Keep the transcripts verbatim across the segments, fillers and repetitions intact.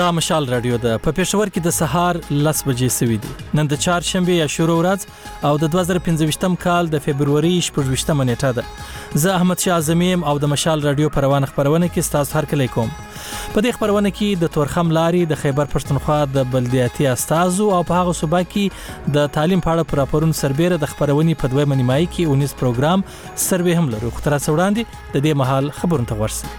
دا مشال رادیو ده په پېښور کې د سهار لس بجې سوي دي. نن د چهارشنبه یا شروع ورځ او د دوه زره پنځه کال د فبروري شپږ نیټه ده. زه احمد شاه اعظمیم او د مشال رادیو په روانه خبرونه کې ستاسو هر کله کوم. په دې خبرونه کې د تورخم لاري د خیبر پښتونخوا د بلدیاتي استازو او په هغه صوبه کې د تعلیم په اړه راپورونه سربېره د خبرونې په دویمه نیمایي کې اونیز پروګرام سروې هم لرو. خو تر څو وړاندې د دې مهال خبرونه ته ورسئ.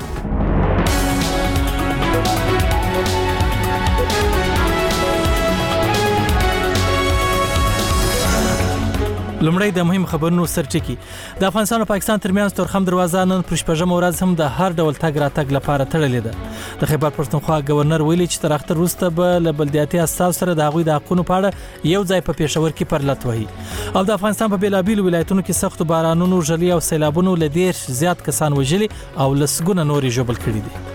لومړی د مهم خبرونو سرټکی. د افغانستان او پاکستان ترمنځ تورخم دروازه نن پر شپږمه ورځ هم د هر ډول تګ راتګ لپاره تړلې ده. د خیبر پښتونخوا گورنر ویلي چې تر اختر وروسته به له بلدیاتي استاذ سره د هغوی د حقونو په اړه یو ځای په پېښور کې پرلت وهي. او د افغانستان په بیلابیلو ولایتونو کې سخت بارانونو، ژلۍ او سیلابونو له ډېر زیات کسان وژلي او لسګونه نورې ژوبل کړي دي.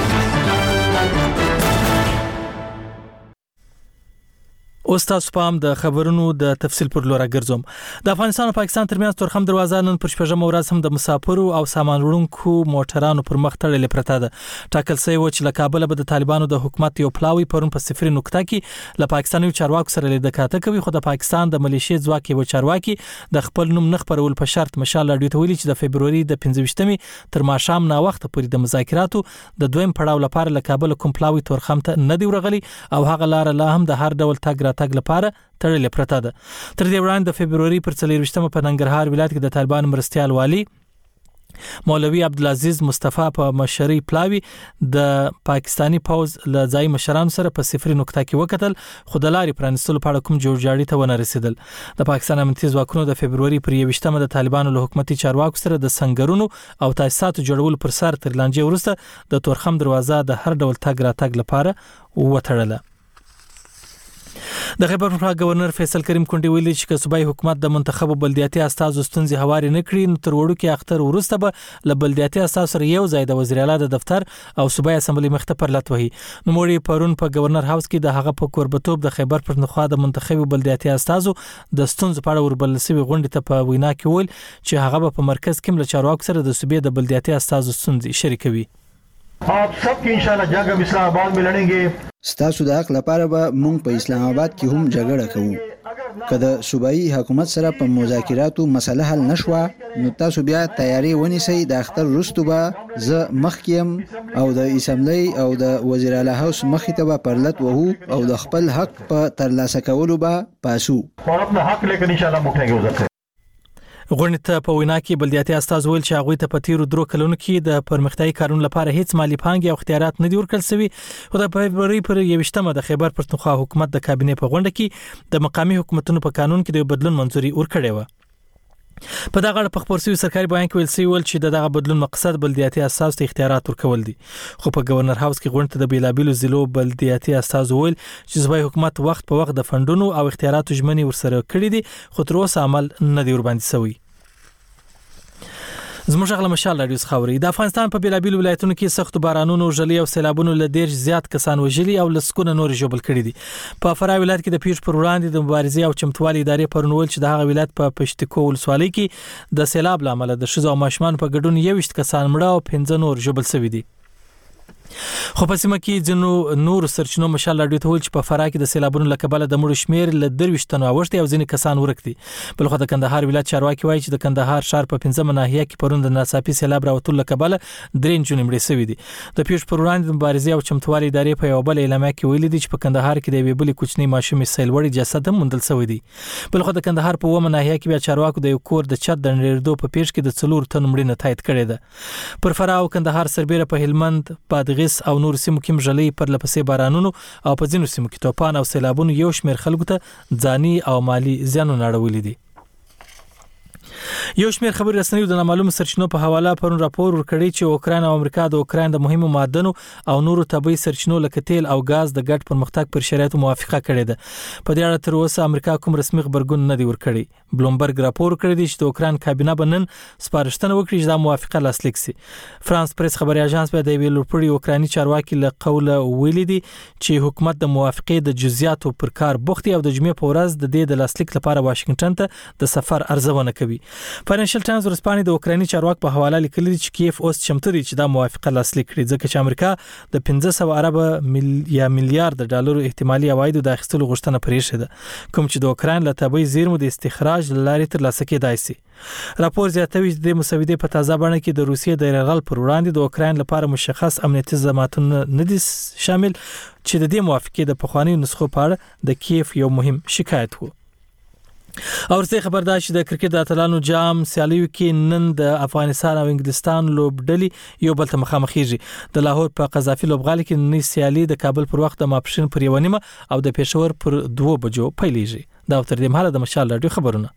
اوس تاسو پام د خبرونو د تفصیل پر لور ګرځوم. د افغانستان او پاکستان ترمنځ تورخم دروازه نن پر شپږمه ورځ هم د مسافرو او سامان وړونکو موټرانو پر مخ تړلې پرته ده. ټاکل شوی و چې له کابل به د طالبانو د حکومت یو پلاوی پرون په صفر نقطه کې له پاکستاني چارواکو سره لیدل کاته کوي. خو د پاکستان د ملیشیا ځواک یو چارواکي د خپل نوم نه خبرول په شرط مشال رادیو ته ویلي چې د فبروري د پنځه تر ماښام نا وخت پورې د مذاکراتو د دویم پړاو لپاره له کابل کوم پلاوی تورخم ته نه دی ورغلی او هغه لار لا هم د هر ډول تګ راتګ لپاره تړلې پرته ده. تر دې وړاندې د فبروري پر څلرویشتمه په ننګرهار ولایت کې د طالبان مرستيال والی مولوی عبدالعزیز مصطفی په مشرۍ پلاوی د پاکستانی پوز له ځای مشرانو سره په صفر نقطه کې وکتل. خو د لارې پرانستلو په اړه کوم جوړجاړي ته ونه رسیدل. د پاکستان امنیتي ځواکونو د فبروري پر یوویشتمه د طالبانو له حکومتي چارواکو سره د سنگرونو او تاسیساتو جوړولو پر سر تر لانجې وروسته د تورخم دروازه د هر ډول تګ راتګ لپاره وتړله. د خیبر پښتونخوا گورنر فیصل کریم کونډي ویلي چې صوبایي حکومت د منتخب بلدیاتي استازو ستونزې هواري نه کړي نو تر وړو کې اختر وروسته به له بلدیاتي استازو سره یو ځای د وزیر اعلی د دفتر او صوبایي اسمبلی مخته پرلت وهي. نو موري پرون په گورنر هاوس کې د هغه په کوربتوب د خیبر پښتونخوا د منتخب بلدیاتي استازو د ستونزو په اړه وربل سوي غونډه ته په وینا کې ویل چې هغه په مرکز کې له چارواکو سره د صوبې د بلدیاتي استازو ستونزې شریکوي. आप सब की इंशाल्लाह जंग हम इस्लामाबाद में लड़ेंगे. ستاسو د حق لپاره به مونږ په اسلام آباد کې هم جګړه کوو. کله صوبایي حکومت سره په مذاکراتو مسله حل نشوه نو تاسو بیا تیاری ونیسئ. د اختر وروسته به زه مخکیم او د اسمبلی او د وزیر اعلی هاوس مخې ته به پرلت وهو او د خپل حق په ترلاسه کولو به پاسو और अपना हक लेकर इंशाल्लाह उठेंगे उधर से. غونډه ته په وینا کې بلدیاتي استاذ ویل چې هغه ته په تیرو درو کلونو کې د پرمختیايي کارونو لپاره هیڅ مالی پانګې او اختیارات نه دي ورکړل شوي. خو د فبروري پر یوویشتمه د خیبر پښتونخوا حکومت د کابینې په غونډه کې د مقامي حکومتونو په قانون کې د بدلون منځوري ورکړې و. په دغه اړه په خبر شوی سرکاري بیان کې ویل شوی چې دغه بدلون مقصد بلدیاتي اساس ته اختیارات ورکول دي. خو په گورنر هاوس کې غونډه د بیلابیلو ضلعو بلدیاتي اساس ویل چې صوبایي حکومت وخت په وخت د فندونو او اختیاراتو ژمنې ورسره کړې دي خو تر اوسه عمل نه دی ورباندې شوی. زموږ غل مشال رادیو خبري. د افغانستان په بیلابیلو ولایتونو کې سخت بارانونو، ژلۍ او سیلابونو له ډېر زیات کسان وژلي او لسګونه نور ژوبل کړي دي. په فراه ولایت کې د پیښ پر وړاندې د مبارزې او چمتوالي ادارې پرونول چې د هغه ولایت په پښتکو ولسوالۍ کې د سیلاب لامل د ښځو او ماشومان په ګډون یوویشت کسان مړه او پنځه نور ژوبل شوي دي. خو په سیمه کې ځینو نور سرچینو مشال رادیو ته ویل چې په فراه کې د سیلابونو له کبله د مړو شمیر له درویشت تنو اوښتي او ځینې کسان ورک دي. بل خو د کندهار ولایت چارواکي وایي چې د کندهار ښار په پنځمه ناحیه کې پرون د ناڅاپي سیلاب راوتلو له کبله درې نجونې مړې شوې دي. د پیښ پر وړاندې د مبارزې او چمتوالي ادارې په یو بل اعلامیه کې ویلي دي چې په کندهار کې د یوې بلې کوچنۍ ماشومې سیلوړې جسد هم موندل شوی دی. بل خو د کندهار په اوومه ناحیه کې بیا چارواکو د یو کور د چت د نړېدو په پیښ کې د څلور تنو مړینه تایید کړې ده. پر فراه او کندهار سربېره په هلمند، بادغیس او نور سیمو کې ژلۍ پر لپسې بارانونو او په ځینو سیمو کې توپان او سیلابونو یو شمېر خلکو ته ځاني او مالی زیانونه اړولي دي. یو شمېر خبري رسنیو د نامعلومو سرچینو په حواله پرون راپور ورکړی چې اوکراین او امریکا د اوکراین د مهمو معدنو او نورو طبيعي سرچینو لکه تیل او غاز د ګډ پرمختګ پر شرایطو موافقه کړې ده. په دې اړه تر اوسه امریکا کوم رسمي خبرګون نه دی ورکړی. بلومبرګ راپور کړی دی چې د اوکراین کابینه بنن سپارښتنه وکړي چې د موافقه لاسلیک شي. فرانس پریس خبري اژانس په د ویلوپړي اوکرایني چارواکي له قوله ویلي دي چې حکومت د موافقې د جزئیاتو پر کار بوختي او د جمعې په ورځ د دې د لاسلیک لپاره واشنگټن ته د سفر ارزونه کوي. فاینانشل ټایمز ورسپانې د اوکراني چارواکو په حواله لیکلي چې کیف اوس چمتو دی چې دا موافقه لاسلیک کړي ځکه چې امریکا د پنځه سوه ارب مل یا میلیارډ ډالرو احتمالي عواید د اخیستلو غوښتنه پرې شوه کوم چې د اوکران له طبي زیرمو د استخراج لارې ترلاسه کېدای شي. راپور زیاتوي چې د مسودې په تازه بڼه کې د روسیې د یرغل پر وړاندې د اوکران لپاره مشخص امنیتي ضمانتونه نه دي شامل چې د دې موافقې د پخواني نسخو په اړه د کیف یو مهم شکایت وو. او ورته خبردار چې د کرکټ د اتلانو جام سیالیو کې نن د افغانستان او انګلستان لوبډلې یو بل ته مخامخېږي. د لاهور په قذافي لوبغالي کې نن سیالي د کابل پر وخت د ماپښین پر یو نیمه او د پېښور پر دوه بجو پیلېږي. دا تر دې مهاله د مشال رادیو خبرونه.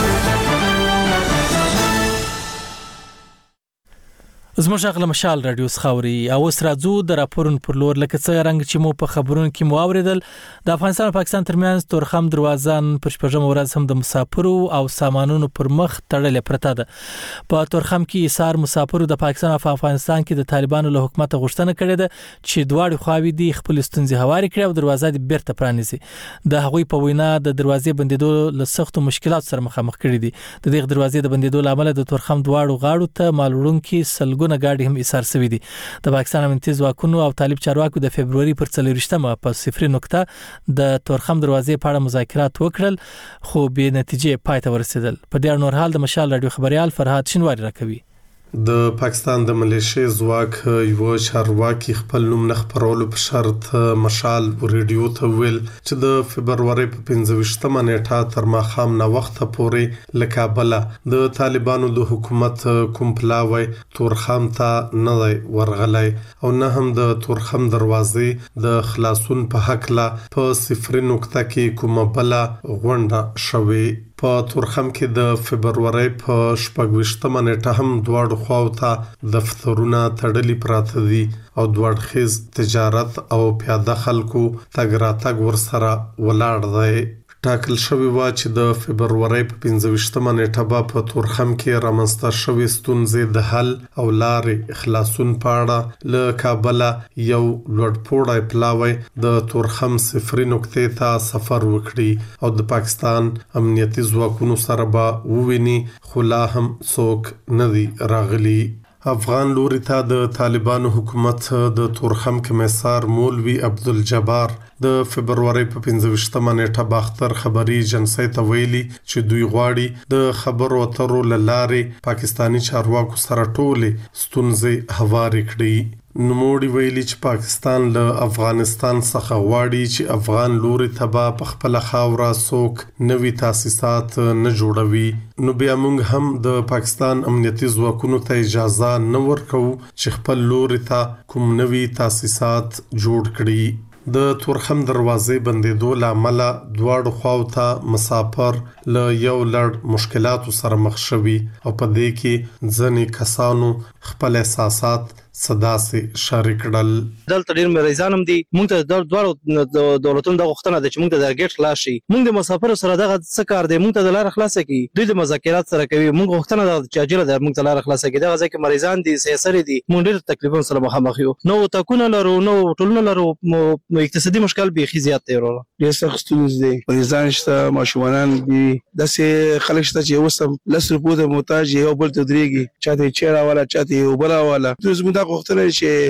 زموږ غل مشال رادیو خاوري او اوس راځو د راپورن پر لور لکه څنګه رنګ چې مو په خبرونو کې مو اوریدل د افغانستان او پاکستان ترمنځ تورخم دروازه پر شپږم ورځ هم د مسافرو او سامانونو پر مخ تړلې پرته ده. په تورخم کې ایثار مسافرو د پاکستان او افغانستان کې د طالبانو له حکومت غوښتنه کړې ده چې دواړو خواوې دي خپل ستونزې هواري کړي او دروازه دې بیرته پرانیزي. د هغوی په وینا د دروازې بندیدو له سختو مشکلات سره مخامخ کړي دي. د دې دروازې د بندیدو لامل د تورخم دواړو غاړو ته مالوړونکي سلګونه ګاډي هم ایثار شوي دي. د پاکستان امنیتي ځواکونو او طالب چارواکو د فبرवरी پر څلورشتمه په صفر نقطه د تورخم دروازې په اړه مذاکرات وکړل خو به نتیجې پای ته ورسېدل. په دې نور حال د مشال رادیو خبريال فرهاد شینواری راکوي. د پاکستان د ملیشي ځواک یو چارواکي خپل نوم نه خبرولو په شرط مشال ریډیو ته ویل چې د فبرवरी په پنځه نیټه تر ماښام نه وخت پورې له کابل د طالبانو د حکومت کوم پلاوی تورخم ته نه ورغلای او نه هم د تورخم دروازې د خلاصون په حق لا په صفر نقطه کې کومه بل غونډه شوي. په تورخم کې د فبرवरी په شپږویشتمه نیټه هم دواړو خواو ته دفترونه تړلي پراته دي او دوړخیز تجارت او پیاده خلکو تګ راتګ ورسره ولاړ دی. ټاکل شوی و چې د فبرवरी په پنځه نیټه به په تورخم کې رامنځته شوی ستونزې د حل او لارې خلاصون په اړه له کابل یو لوړپوړی پلاوی د تورخم صفر نقطې ته سفر وکړي او د پاکستان امنیتي ځواکونو سره به وویني خو لا هم څوک نه دی راغلی. افغان لوري ته د طالبانو حکومت د تورخم کمیسار مولوی عبدالجبار د فبرवरी په پنځه نیټه باختر خبري ایجنسی ته ویلي چې دوی غواړي د خبرو اترو لارې پاکستانی چارواکو سره ټولې ستونزې هواري کړي. نوموړي ویلي چې پاکستان له افغانستان څخه غواړي چې افغان لوري ته به په خپل خاوره څوک نوي تاسیسات نه جوړوي. نو بیا موږ هم د پاکستان امنیتي ځواکونو ته اجازه نه ورکوو چې خپل لوري ته کوم نوي تاسیسات جوړ کړي. د تورخم دروازې بندیدو لامل دواړو خواو ته مسافر له یو لړ مشکلاتو سره مخ شوي او په دې کې ځینې کسانو خپل احساسات صداسي شریک کړل. دلته ډیر مریضان هم دي. موږ ته د دوه دولتونو د غوښتنه ده چې موږ ته د ګټ خلاص شي. موږ د مسافر سره دغه څه کار دی موږ ته د لار خلاص کی دوی د مذاکرات سره کوي. موږ غوښتنه ده چې اجل د موږ ته لار خلاص کی دغه ځکه مریضان دي سیاسي دي موږ ډیر تکلیفون سره مخامخ یو. نو تکونه لرو نو ټولنه لرو اقتصادي مشکل به خزيات دی ورو. ډیر سخت ستونزې دي. مریضان شته ماشومان دي داسې خلک شته چې اوسم لس روپو محتاج یو بل ته درېږي چاته چیرې والا چاته وبلا والا. زموږ د غوښتنه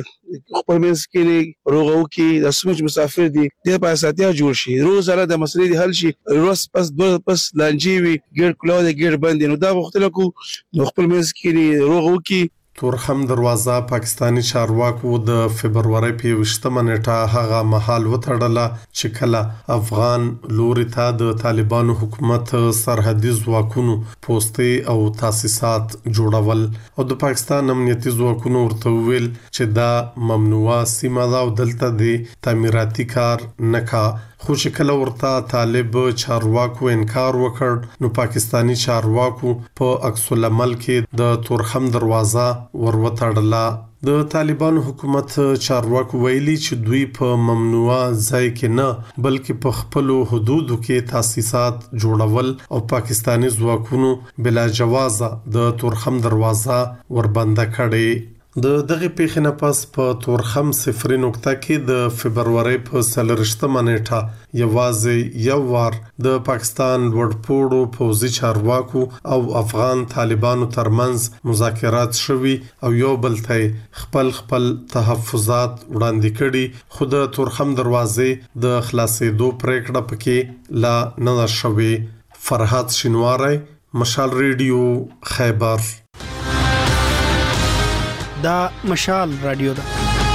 چې خپل منځ کې روغو کې د سمج مسافر دي د پاساتیا جوړ شي روزانه د مسلې د حل شي روز پس دو پس لانجیوي ګیر کلو د ګیر باندې نو دا غوښتنه کو خپل منځ کې روغو کې. تورخم دروازه پاکستانی چارواکو د فبرवरी په یوشتمه نیټه هغه مهال وتړله چې کله افغان لوري ته د طالبانو حکومت سرحدي ځواکونو پوستې او تاسیسات جوړول او د پاکستان امنیتي ځواکونو ورته ویل چې دا ممنوعه سیمه ده او دلته د تعمیراتي کار نه کا. خو چې کله ورته طالب چارواکو انکار وکړ نو پاکستانی چارواکو په عکس العمل کې د تورخم دروازه وروتړله. د طالبانو حکومت چارواکو ویلي چې دوی په ممنوعه ځای کې نه بلکې په خپل حدودو کې تاسیسات جوړول او پاکستانی ځواکونو بلا جوازه د تورخم دروازه وربنده کړي. د دغه پیښې نه پس په تورخم صفر نقطه کې د فبرवरी په څلورشتمه نیټه یوازې یو وار د پاکستان وړپوړو پوځي چارواکو او افغان طالبانو ترمنځ مذاکرات شوي او یو بل ته خپل خپل تحفظات وړاندې کړي، خو د تورخم دروازې د خلاصېدو پریکړه پکې لا نه شوې. فرحات شینواری، مشال ریډیو، خیبر. دا مشال رادیو ده.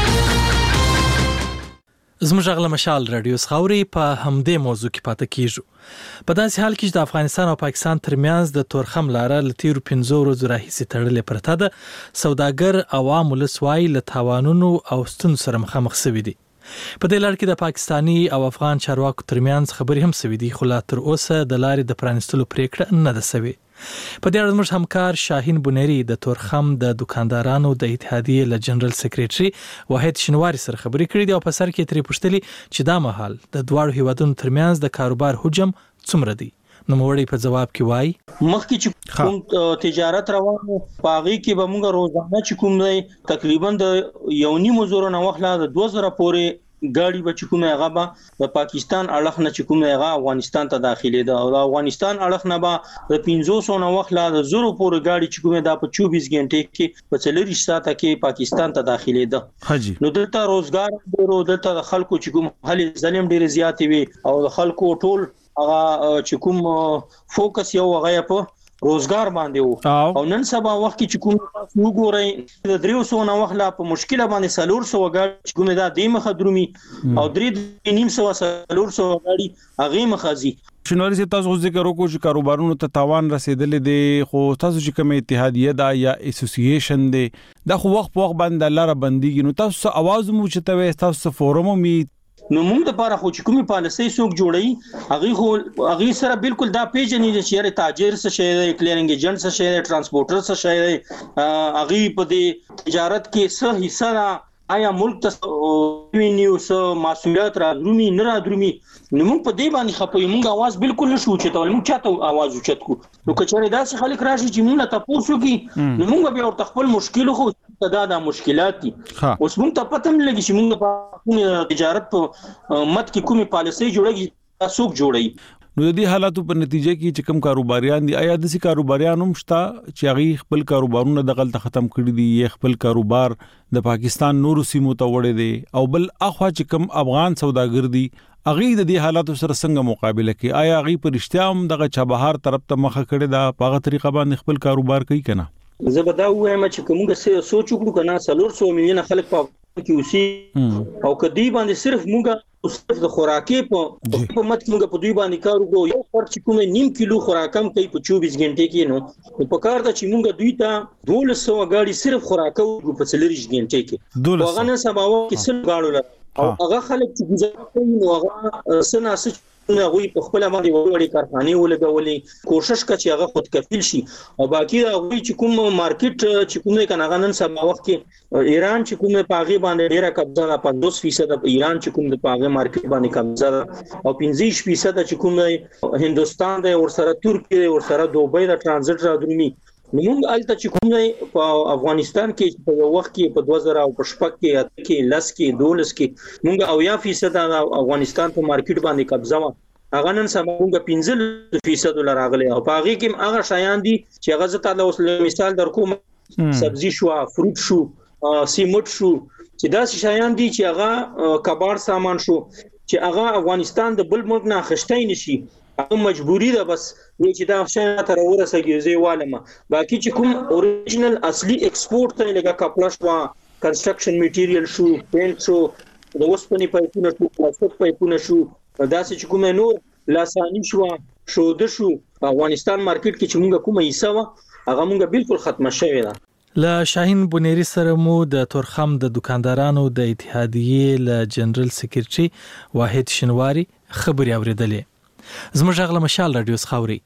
زموږ غل مشال رادیو خاوري په همدې موضوع کې پاتې کیږو. په داسې حال کې چې د افغانستان او پاکستان ترمنځ د تورخم لاره لتیرو پنځو ورځو راهیسې تړلې پرته ده، سوداګر عوام ولسوای له تاوانونو او ستونزو سره مخامخ شوي دي. په دې لړ کې د پاکستانی او افغان چارواکو ترمنځ خبرې هم شوي دي، خو لا تر اوسه د لارې د پرانستلو پریکړه نه ده شوې. په دې اړه زموږ همکار شاهین بونيري د تورخم د دکاندارانو د اتحادیې له جنرال سکریټري واحد شینواری سره خبرې کړې دي او په سر کې ترې پوښتلي چې دا مهال د دواړو هیوادونو ترمنځ د کاروبار حجم څومره دی. نو موړی په جواب کې وایي مخکې چې کوم تجارت روانو پاغي کې به موږ روزانه چې کوم دی تقریبا د یو نیم زره نه وخلا د دوه زره پورې ګاډي به چې کومه هغه به د پاکستان اړخ نه چې کومه هغه افغانستان ته داخلي ده او د افغانستان اړخ نه به د پنځوس نه وخلا د زرو پورې ګاډي چې کومه د په چوبیس غنټې کې په څلور ساعت کې پاکستان ته داخلي ده. نو دلته روزګار ډیرو، دلته د خلکو چې کوم حل ظلم ډیر زیات وي او د خلکو ټول هغه چې کوم فوکس یو هغه په روزګار باندې وو او نن سبا وخت کې چې کوم وګورئ د دریو سو نه وخلا په مشکله باندې سلور سو وګړي چې کومه د دیمه خدرومي او درې نیم سو سلور سو وګړي هغه مخازي. شنواری سے تاسو ذکر وکړو چې کاروبارونو ته تاوان رسیدلې دي، خو تاسو چې کوم اتحادیه دا یا اسوسییشن دی دا خو وخت په وخت باندې لاره بنديږي، نو تاسو आवाज مو چې ته تاسو فورم می نو موږ د لپاره خو چې کومي پالیسي څوک جوړي هغه خو هغه سره بالکل دا پیژنې چې یاره تاجر څه شي دی، کلیرینګ ایجنټ څه شي دی، ترانسپورټر څه شي دی، هغه په دې تجارت کې څه حصہ را آیا ملک ته وینیو څه مسولیت را درومي نه را درومي. نو موږ په دې باندې خپوي، موږ आवाज بالکل نشو چې ته موږ چاته आवाज وچت کو. نو کچره داسې خلک راشي چې موږ ته پوښتنه کوي نو موږ به ورته خپل مشکل خو دا د مشکلات دي. اوس موږ ته پته نه لګي چې موږ په کومه تجارت په مت کې کومه پالیسي جوړیږي تاسو جوړي. نو د دې حالاتو په نتیجه کې چې کوم کاروباریان دي آیا د سي کاروباریان هم شته چې هغه خپل کاروبارونه د غلط ختم کړي دي یا خپل کاروبار د پاکستان نورو سیمو ته وړي دي او بل اخوا چې کوم افغان سوداګر دي هغه د دې حالاتو سره څنګه مقابله کوي؟ آیا هغه په رښتیا هم دغه چابهار طرف ته مخه کړي دا په هغه طریقه باندې خپل کاروبار کوي کنه؟ زه به دا وایم چې کومه څه سوچ وکړو کنه څلور سوه میلیونه خلک په کې اوسي او کدی باندې صرف موږ صرف د خوراکي په په مت کې موږ په دوی باندې کار وکړو یو پر چې کومه نیم کیلو خوراکم کوي په چوبیس غنټې کې نو په کار د چې موږ دوی ته دولس سوه غاړي صرف خوراکو په څلور غنټې کې هغه نه سبا کې سل غاړو او هغه خلک چې گزاره کوي نو هغه سناسه نه غوي په خپل باندې وړي کارخانه ولګولې کوشش کوي چې هغه خود کفیل شي او باقي هغه چې کوم مارکیټ چې کوم کنه نن سبا وخت کې ایران چې کوم پاغي باندې ډیره قبضه ده پنځوس فیصد ایران چې کوم د پاغي مارکیټ باندې قبضه ده او پنځه فیصد چې کوم هندستان ده او سره ترکیه او سره دوبۍ د ترانزیت را درومي. موږ الته چې کوم په افغانستان کې په یو وخت کې په دوه زره او په شپږ کې کې لس کې دولس کې موږ او یا فیصد د افغانستان په مارکیټ باندې قبضه و هغه نن سبا موږ پنځه فیصد راغلي او په هغه کې هغه شیان دي چې هغه زته له اوس مثال در کوم سبزی شو، فروټ شو، سیمټ شو چې دا شیان دي چې هغه کبار سامان شو چې هغه افغانستان د بل ملک نه خشتای نشي هغه مجبوری ده بس چې دا شیان تر ورسېږي زی والمه باقي چې کوم اوریجنل اصلي ایکسپورت ته لګه کپړه شو، کنسټرکشن میټیریل شو، پینټ شو، د وسپنې پایپونه شو، پلاستیک پایپونه شو، دا چې کوم نور لاسانی شو شو د شو افغانستان مارکیټ کې چې موږ کومه حصہ و هغه موږ بالکل ختمه شوې ده. له شاهین بونيري سره مو د تورخم د دکاندارانو د اتحادیې له جنرال سکریټري واحد شینواری خبري اوریدلې. زموږ غل مشال رادیو خاوري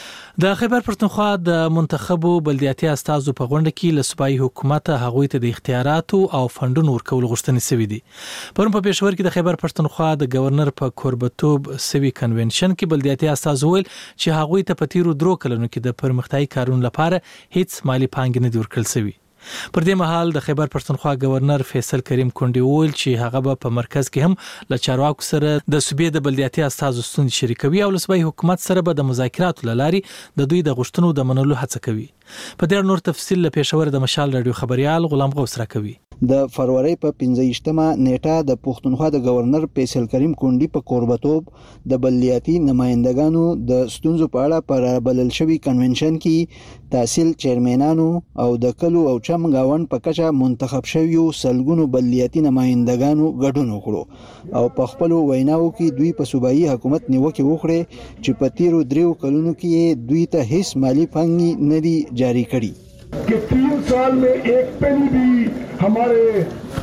د خیبر پښتونخوا د منتخبو بلدیاتي استازو په غونډه کې له صوبایي حکومت هغوی ته د اختیاراتو او فندونو ورکول غوښتنې شوې دي. پرون په پېښور کې د خیبر پښتونخوا د گورنر په کوربتوب سوي کنونشن کې بلدیاتي استازو ویل چې هغوی ته په تیرو درو کلونو کې د پرمختیايي کارونو لپاره هیڅ مالی پانګ نه ورکړل شوی. پر دې مهال د خیبر پښتونخوا گورنر فیصل کریم کونډي وویل چې هغه په مرکز کې هم له چارواکو سره د صوبې د بلدیاتي استازو ستونزې شریکوي او له صوبایي حکومت سره به د مذاکراتو لاري د دوی د غوښتنو د منلو هڅه کوي. په دې نور تفصیل له پېښور د مشال رادیو خبريال غلام غوث راکوي. د فروری په پنځه نیټه د پښتونخوا د گورنر فیصل کریم کونډي په قربتوب د بلدیاتي نمائندګانو د ستونزو په اړه پر بلل شوی کنونشن کې تحصیل چیرمنانو او د کلو او چم گاون په کچه منتخب شویو سلګونو بلدیاتي نمائندګانو ګډون وکړو او په خپل ویناو کې دوی په صوبایي حکومت نیوکه وکړه چې په تیرو دریو کلونو کې دوی ته هیڅ مالی پنګ نه دی جاری کړي कि तीन साल में एक पेनी भी हमारे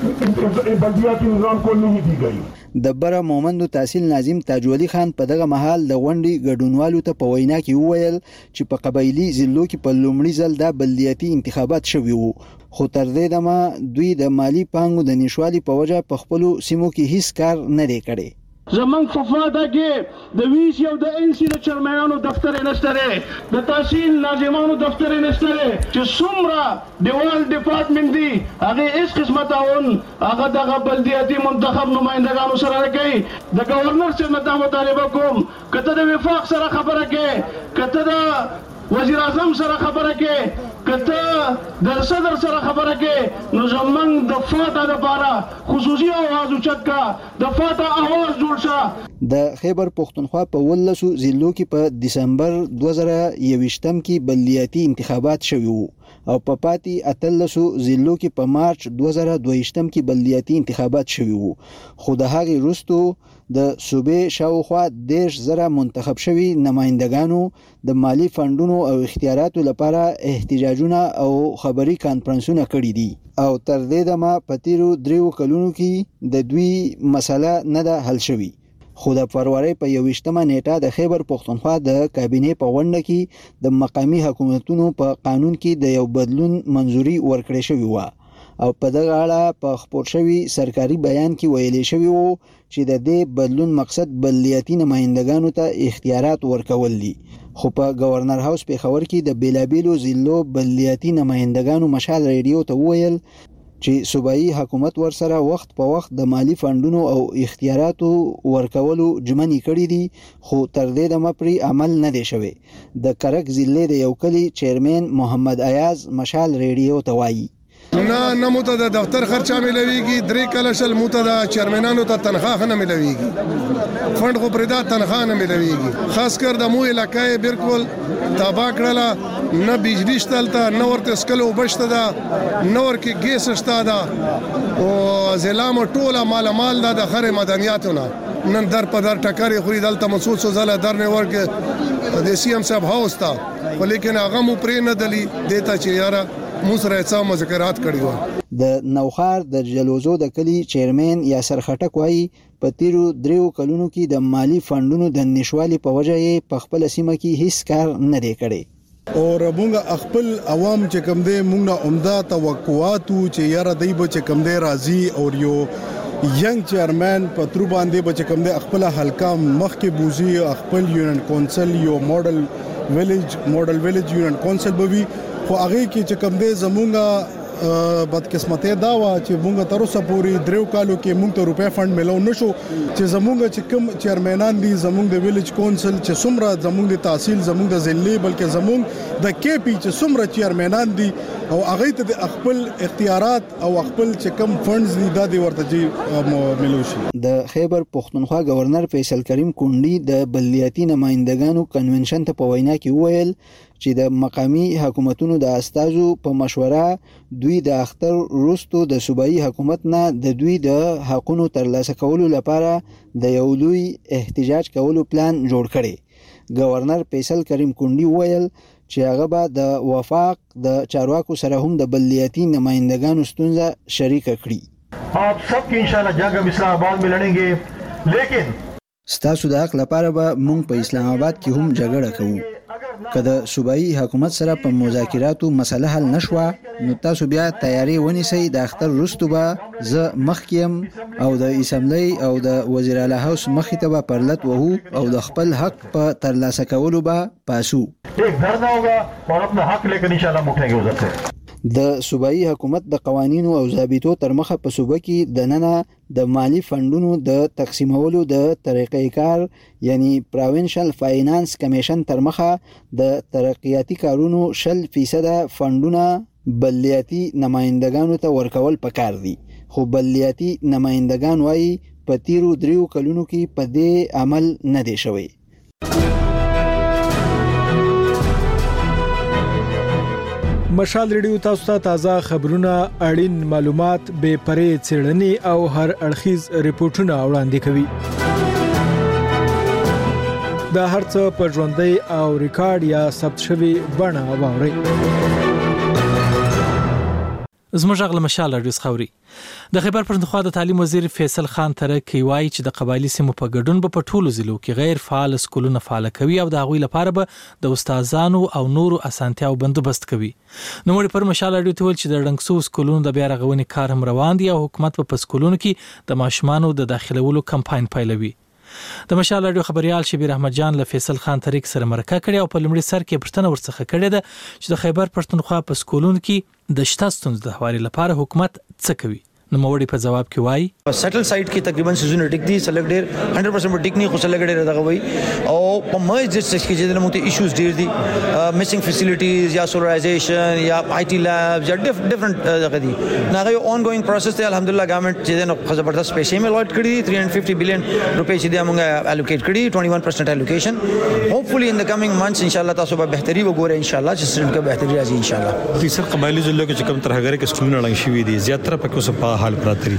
बल्दियाती निजाम को नहीं दी गई. د بره مومندو تحصیل ناظم تاج ولی خان په دغه محل د غونډې ګډونوالو ته په وینا کې وویل چې په قبایلی ضلعو کې په لومړي ځل د بلدیاتي انتخابات شوي وو خو تر دې دمه دوی د مالی پانګو د نشوالي په وجه په خپل سیمو کې هیڅ کار نه دی کړی. زمنګ په فاده کې د ویس یو د ان سی د چرمنانو دفتر نشته د تحصیل ناظمانو دفتر نشته چې څومره دیوال ډپارټمنټ دی هغه هیڅ قسمه تعاون هغه د بلدیاتي منتخب نمائندګانو سره کوي. د گورنر څخه مته مطالبه کوم کته د وفاق سره خبره کې کته د وزیر اعظم سره خبره کې کته د صدر سره خبره کې نو زمنګ د فاته لپاره خصوصي आवाज اوچت کا د فاته आवाज جوړ شه. د خیبر پښتونخوا په ولسو ضلعو کې په دسمبر دوه زره یوویشتم کې بلدیاتي انتخابات شوي وو او په پاتې اتلسو ضلعو کې په مارچ دوه زره دوهشتم کې بلدیاتي انتخابات شوي وو خو د هغې وروسته د صوبې شاوخوا دیرش زره منتخب شوي نمائندګانو د مالی فندونو او اختیاراتو لپاره احتجاجونه او خبري کانفرنسونه کړي دي او تر دې دمه په تیرو دریو کلونو کې د دوی مسله نه ده حل شوي. خو د فروری په یوویشتمه نیټه د خیبر پښتونخوا د کابینې په غونډه کې د مقامی حکومتونو په قانون کې د یو بدلون منځوري ورکړې شوې وه او په دغه اړه په خپور شوي سرکاري بیان کې ویلي شوی وو چې د دې بدلون مقصد بلدیاتي نمائندګانو ته اختیارات ورکول دي. خو په گورنر هاوس پېښور کې د بیلابیلو ضلعو بلدیاتي نمائندګانو مشال ریډیو ته وویل چې صوبایي حکومت ورسره وخت په وخت د مالی فندونو او اختیاراتو ورکولو ژمنې کړې دي خو تر دې دمه پرې عمل نه دی شوی. د کرک ضلع د یو کلي چیرمن محمد ایاز مشال ریډیو ته وایي نه نه مو ته د دفتر خرچه ملويږي درې کله شل مو ته د چیرمنانو ته تنخواه نه ملويږي فند خو پردا تنخواه نه ملويږي خاص کر د مو علاقې بالکل تباہ کړله نه بجلی شتلته نه ورته سکلو بشته دا نه ورکه ګیس شته دا او زلام ټوله مال مال دا د خره مدنیاتونه نن در په در ټکرې خوري دلته مسعود سوزاله در نه ورکه د سی ام صاحب هاوس تا ولیکن هغه مو پرې نه دلی دیتا چې یاره مو سره څه مذاکرات کړي وو. د نوخار د جلوزو د کلی چیرمن یاسر خټک وایي په تیرو دریو کلونو کې د مالی فندونو د نشوالي په وجه یې په خپل سیمه کې هیڅ کار نه دی کړی او موږ خپل عوام چې کوم دی موږ نه عمده توقعاتو چې یاره دی به چې کوم دی راځي او یو ینګ چیرمن په تر باندې به چې کوم دی خپل حلقه مخ کې بوزي خپل یونین کونسل یو ماډل ویلیج ماډل ویلیج یونین کونسل به وي خو هغه کې چې کوم دی زمونږه بدقسمتي دا وا چې مونږ تر اوسه پورې دریو کالو کې مونږ ته روپیا فند ملو نشو چې زمونږ چې کوم چیرمنان دي زمونږ د ویلیج کونسل چې څومره زمونږ د تحصیل زمونږ د ضلع بلکې زمونږ د کې پی چې څومره چیرمنان دي او هغه ته د خپل اختیارات او خپل چې کوم فندز دي د ورته جي ملو شي. د خیبر پښتونخوا گورنر فیصل کریم کونډي د بلدیاتي نمائندګانو کنونشن ته په وینا کې وویل چې د مقامی حکومتونو د استازو په مشوره دوی د اختر وروسته د صوبایي حکومت نه د دوی د حقوقو ترلاسه کولو لپاره د یو لوی احتجاج کولو پلان جوړ کړي. گورنر فیصل کریم کونډي وویل چې هغه به د وفاق د چارواکو سره هم د بلدیاتي نمائندګانو ستونزه شریک کړي. आप सब की इंशाल्लाह जंग اسلام آباد में लड़ेंगे लेकिन ستاسو د حق لپاره به موږ په اسلام آباد کې هم جګړه کوو. کله صوبایي حکومت سره په مذاکراتو مسله حل نشوه نو تاسو بیا تیاری ونیسئ د اختر وروسته به زه مخکې او د اسمبلی او د وزیر اعلی هاوس مخې ته به پرلت وهو او د خپل حق په ترلاسه کولو به پاسو. एक धरना होगा और अपना हक लेकर इंशाल्लाह उठेंगे उधर से. د صوبایي حکومت د قوانینو او ضابطو تر مخه په صوبه کې د ننه د مالی فندونو د تقسیمولو د طریقې کار یعنی پروینشل فاینانس کمیشن تر مخه د ترقیاتی کارونو شل فیصد فندونه بلدیاتي نمائندگانو ته ورکول پکار دي خو بلدیاتي نمائندگان وايي په تیرو دریو کلونو کې په دې عمل نه دی شوی. مشال ریډیو تاسو ته تازه خبرونه اړین معلومات به پرې څېړنې او هر اړخیز ریپورتونه وړاندې کوي. دا هرڅه په ژوندۍ او ریکارډ یا ثبت شوی بڼه واورئ. زموږ غل مشال رادیو خوري د خیبر پښتونخوا د تعلیم وزیر فیصل خان ترکی وایي چې د قبایلی سیمو په ګډون به په ټولو ضلعو کې غیر فعال سکولونه فعال کوي او د هغوی لپاره به د استادانو او نورو اسانتیاو بندوبست کوي. نو موږ پر مشال رادیو ته ول چې د رنګسو سکولونو د بیا رغونې کار هم روان دي او حکومت په سکولونو کې د ماشومانو د داخلولو کمپاین پیلوي. د مشال رادیو خبريال شبیر احمد جان له فیصل خان ترک سره مرکه کړې او په لمړي سر کې پښتنه ورڅخه کړې ده چې د خیبر پښتونخوا په سکولونو کې د شته ستونزو د حوالې لپاره حکومت څه کوي. نو موړي په جواب کې وایي سټل سایت کې تقریبا سيزون ټیک دي سلګ ډیر هنډرډ پرسنټ ټیک نه خو سلګ ډیر دغه وای او په مې د څه کې چې د موته ایشوز ډیر دي میسنګ فیسیلیټیز یا سولرایزیشن یا آی ټي لابز یا ډیفرنٹ دغه دي ناغه یو اون ګوینګ پروسس ته الحمدلله ګورنمنت چې نو زبردست پیسې مې لوټ کړی تhree hundred fifty billion روپے چې د موږ الوکیټ کړی twenty-one percent الوکیشن هوپفلی ان د کمینګ منثس ان شاء الله تاسو به بهتري وګورئ ان شاء الله چې سټډنټ کې بهتري راځي ان شاء الله. د سر قبایلی ضلع کې کوم تر هغه کې سکولونه لنګ شوي دي زیاتره په کومه په حال پراتري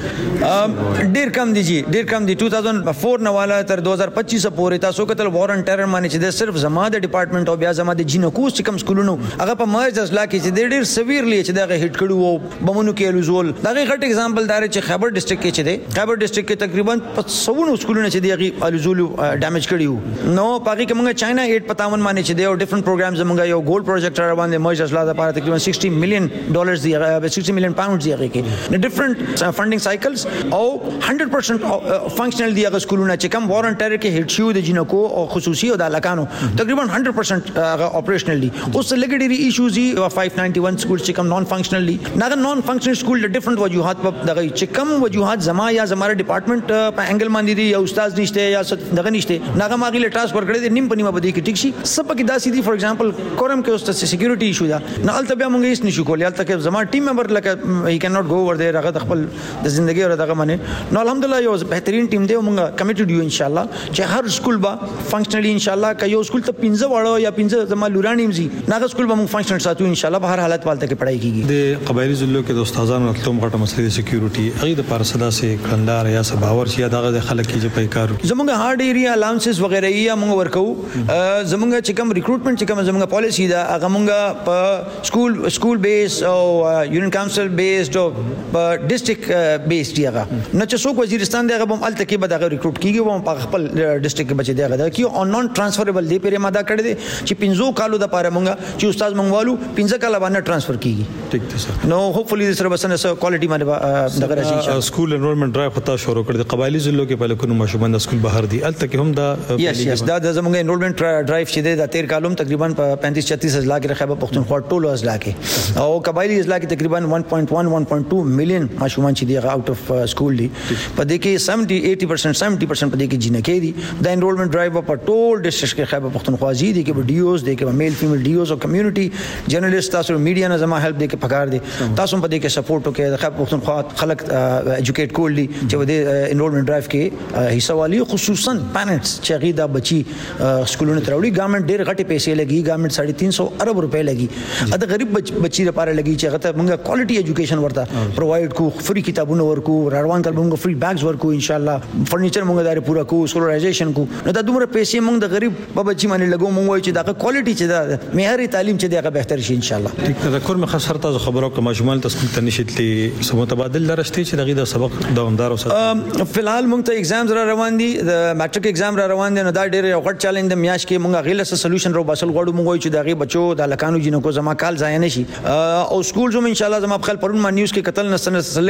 ډیر کم دي جی ډیر کم دي two thousand four نه والا تر two thousand twenty-five پورې تاسو کتل وار ان ټیرر باندې چې د صرف زما د ډپارټمنټ او بیا زما د جینکو چې کوم سکولونو هغه په مرز اصلا کې چې ډیر سویرلی چې دغه هټ کړو او بمونو کې لوزول دغه غټ اگزامپل دار چې خیبر ډیسټریکټ کې چې دی خیبر ډیسټریکټ کې تقریبا پنځه سکولونه چې دغه لوزول ډیمیج کړیو نو پاګه کې موږ چاینا eight fifty-one باندې چې دی او ډیفرنٹ پروګرامز موږ یو ګولډ پروجیکټ روان دي مرز اصلا د لپاره تقریبا sixty million dollars دی sixty million pounds دی هغه کې ډیفرنٹ فندینګ سایکلز او one hundred percent فنکشنل دی هغه سکولونه چې کوم وارنټر کې هټ شو د جنکو او خصوصي او د لکانو تقریبا one hundred percent هغه اپریشنل دي اوس لګډيري ایشوز دي five ninety-one سکول چې کوم نون فنکشنل دي ناګه نون فنکشنل سکول د ډیفرنٹ وجوهات په دغه چې کوم وجوهات زما یا زماره ډپارټمنٹ په انګل باندې دي یا استاد نشته یا دغه نشته ناګه ماګي له ټرانسفر کړی دي نیم پنیمه بده کې ټیک شي سب کې داسې دي فور ایگزامپل کورم کې اوس ته سکیورټي ایشو دا نه الته بیا مونږ هیڅ نشو کولای الته کې زما ټیم ممبر لکه هی کین ناٹ گو اوور دیر هغه خپل د ژوندۍ او دغه باندې نو الحمدلله یو بهترین ټیم دی مونږ کمیټډ یو ان شاء الله چې هر سکول با فنکشنلی ان شاء الله که یو سکول ته پنځه وړو یا پنځه زما لورانیم زی ناګه سکول به مونږ فنکشنل ساتو ان شاء الله په هر حالت والته کې پڑھائی کیږي. د قبایلی ضلعو کې د استادانو تلوم غټه مسلې سکیورټي هغه د پارسدا سه کندار یا سباور شي دغه خلک چې په کارو زمونږ هارد ایریا الاونسز وغیرہ یې مونږ ورکو زمونږ چې کوم ریکروټمنټ چې کوم زمونږ پالیسی دا هغه مونږ په سکول سکول بیس او یونین کونسل بیسډ او په ډیسټریکټ بیس دی هغه نه چې څوک وزیرستان دی هغه هم الته کې به دا ریکروټ کیږي او په خپل ډیسټریکټ کې بچي دی هغه کی او نون ټرانسفربل دی پیره ماده کړی دی چې پنځو کالو د پاره مونږ چې استاد مونږ والو پنځه کاله باندې ټرانسفر کیږي. ټیک ده سر نو هوپفلی سره بسنه سره کوالټي باندې دغه راشي ان شاء الله. سکول انرولمنت ډرایو خطا شروع کړی د قبایلی ضلعو کې په لکونو ماشومان د سکول بهر دي الته کې هم دا یس یس دا د زمونږ انرولمنت ډرایو چې دی د تیر کالوم تقریبا په پینتیس چھتیس اضلاع کې خیبر پختونخوا ټولو اضلاع کې او قبایلی اضلاع کې تقریبا one point one one point two مليون ماشومان چې دی اوټ اف سکول دي په دې کې seventy eighty percent seventy percent په دې کې جنکې دي د انرولمنت ډرایو په ټول ډیسټریکټ کې خیبر پختونخوا زی دي کې ډیوز دي کې میل فیمیل ډیوز او کمیونټي جرنالست تاسو میډیا نه زما هیلپ دي کې پکار دي تاسو په دې کې سپورټ وکړئ د خیبر پختونخوا خلک ایجوکیټ کول دي چې د انرولمنت ډرایو کې حصہ والی خصوصا پیرنټس چې غیدا بچي سکولونو تراوړي ګورنمنت ډېر غټي پیسې لګي ګورنمنت three hundred fifty ارب روپے لګي اته غریب بچي لپاره لګي چې هغه ته موږ کوالټي ایجوکیشن ورته پرووایډ کو فری کتابونه ورکو روان کال موږ فری بیگز ورکو ان شاء الله فرنیچر موږ دار پورا کو سولرایزیشن کو نو دا دومره پیسې موږ د غریب په بچي باندې لګو موږ وایو چې دا کوالټي چې دا معیاري تعلیم چې دا بهتر شي ان شاء الله. ټیک ده کور مخ سره تاسو خبرو کوم ماشومان تاسو ته نشیتلی سمو تبادل درشتي چې دغه د سبق دوامدار اوسه فلحال موږ ته ایگزامز را روان دي د میټریک ایگزام را روان دي نو دا ډېر یو غټ چیلنج د میاش کې موږ غیله سولوشن رو باسل غوړو موږ چې دغه بچو د لکانو جنکو زما کال ځای نه شي او سکول زم ان شاء الله زما خپل پرون ما نیوز کې قتل نسنه سلګ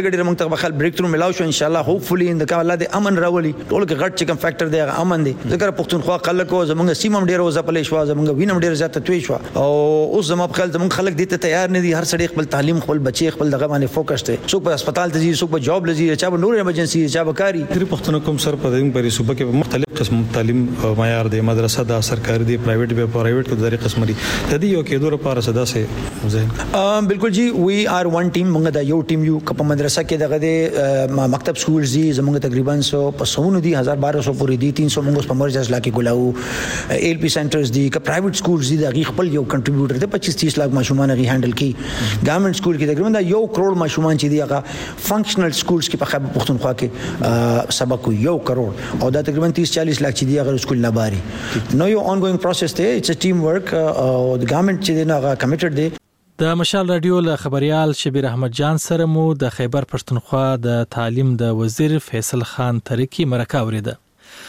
لګړي موږ ته بخل بریک ثرو ملاو شو ان شاء الله هوپفلی ان د الله د امن راولي ټول کې غټ چې کوم فیکٹر دی امن دی ذکر پښتونخوا خلک او زمونږ سیمم ډیر وځپلې شو زمونږ وینم ډیر زیاته توي شو او اوس زموږ په خل زمونږ خلک دې ته تیار نه دي هر سړي خپل تعلیم خپل بچي خپل دغه باندې فوکس دي څوک په هسپتال ته ځي څوک په جاب لځي چا په نور ایمرجنسي چا په کاری تر پښتون کوم سر په دې پرې صوبه کې مختلف قسم تعلیم معیار دی مدرسه دا سرکاري دی پرایویټ به پرایویټ په ذریعہ قسم لري تدې یو کې دوره پاره صدا سه ذهن بالکل جی وی آر ون ټیم موږ دا یو ټیم یو په مدرسه کې دغه د مکتب سکول زی زموږ تقریبا سو په سونو دي هزار بارہ سو پورې دي تین سو موږ په مرجز لا کې ګلاو ایل پی سنټرز دي ک پرایویټ سکولز دي د خپل یو کنټریبیوټر دی پچیس تیس لاکھ ماشومان غي هندل کی ګورنمنت سکول کې تقریبا یو کروڑ ماشومان چې دی هغه فنکشنل سکولز کې په خیبر پختونخوا کې سبق یو کروڑ او دا تقریبا تیس چالیس لاکھ چې دی هغه سکول نه باري نو یو اون ګوینګ پروسس دی اټس ا ټیم ورک او د ګورنمنت چې دی هغه کمیټډ دی د مشال رادیو له خبريال شبیر احمد جان سره مو د خیبر پښتونخوا د تعلیم د وزیر فیصل خان ترکی مرکه اوریده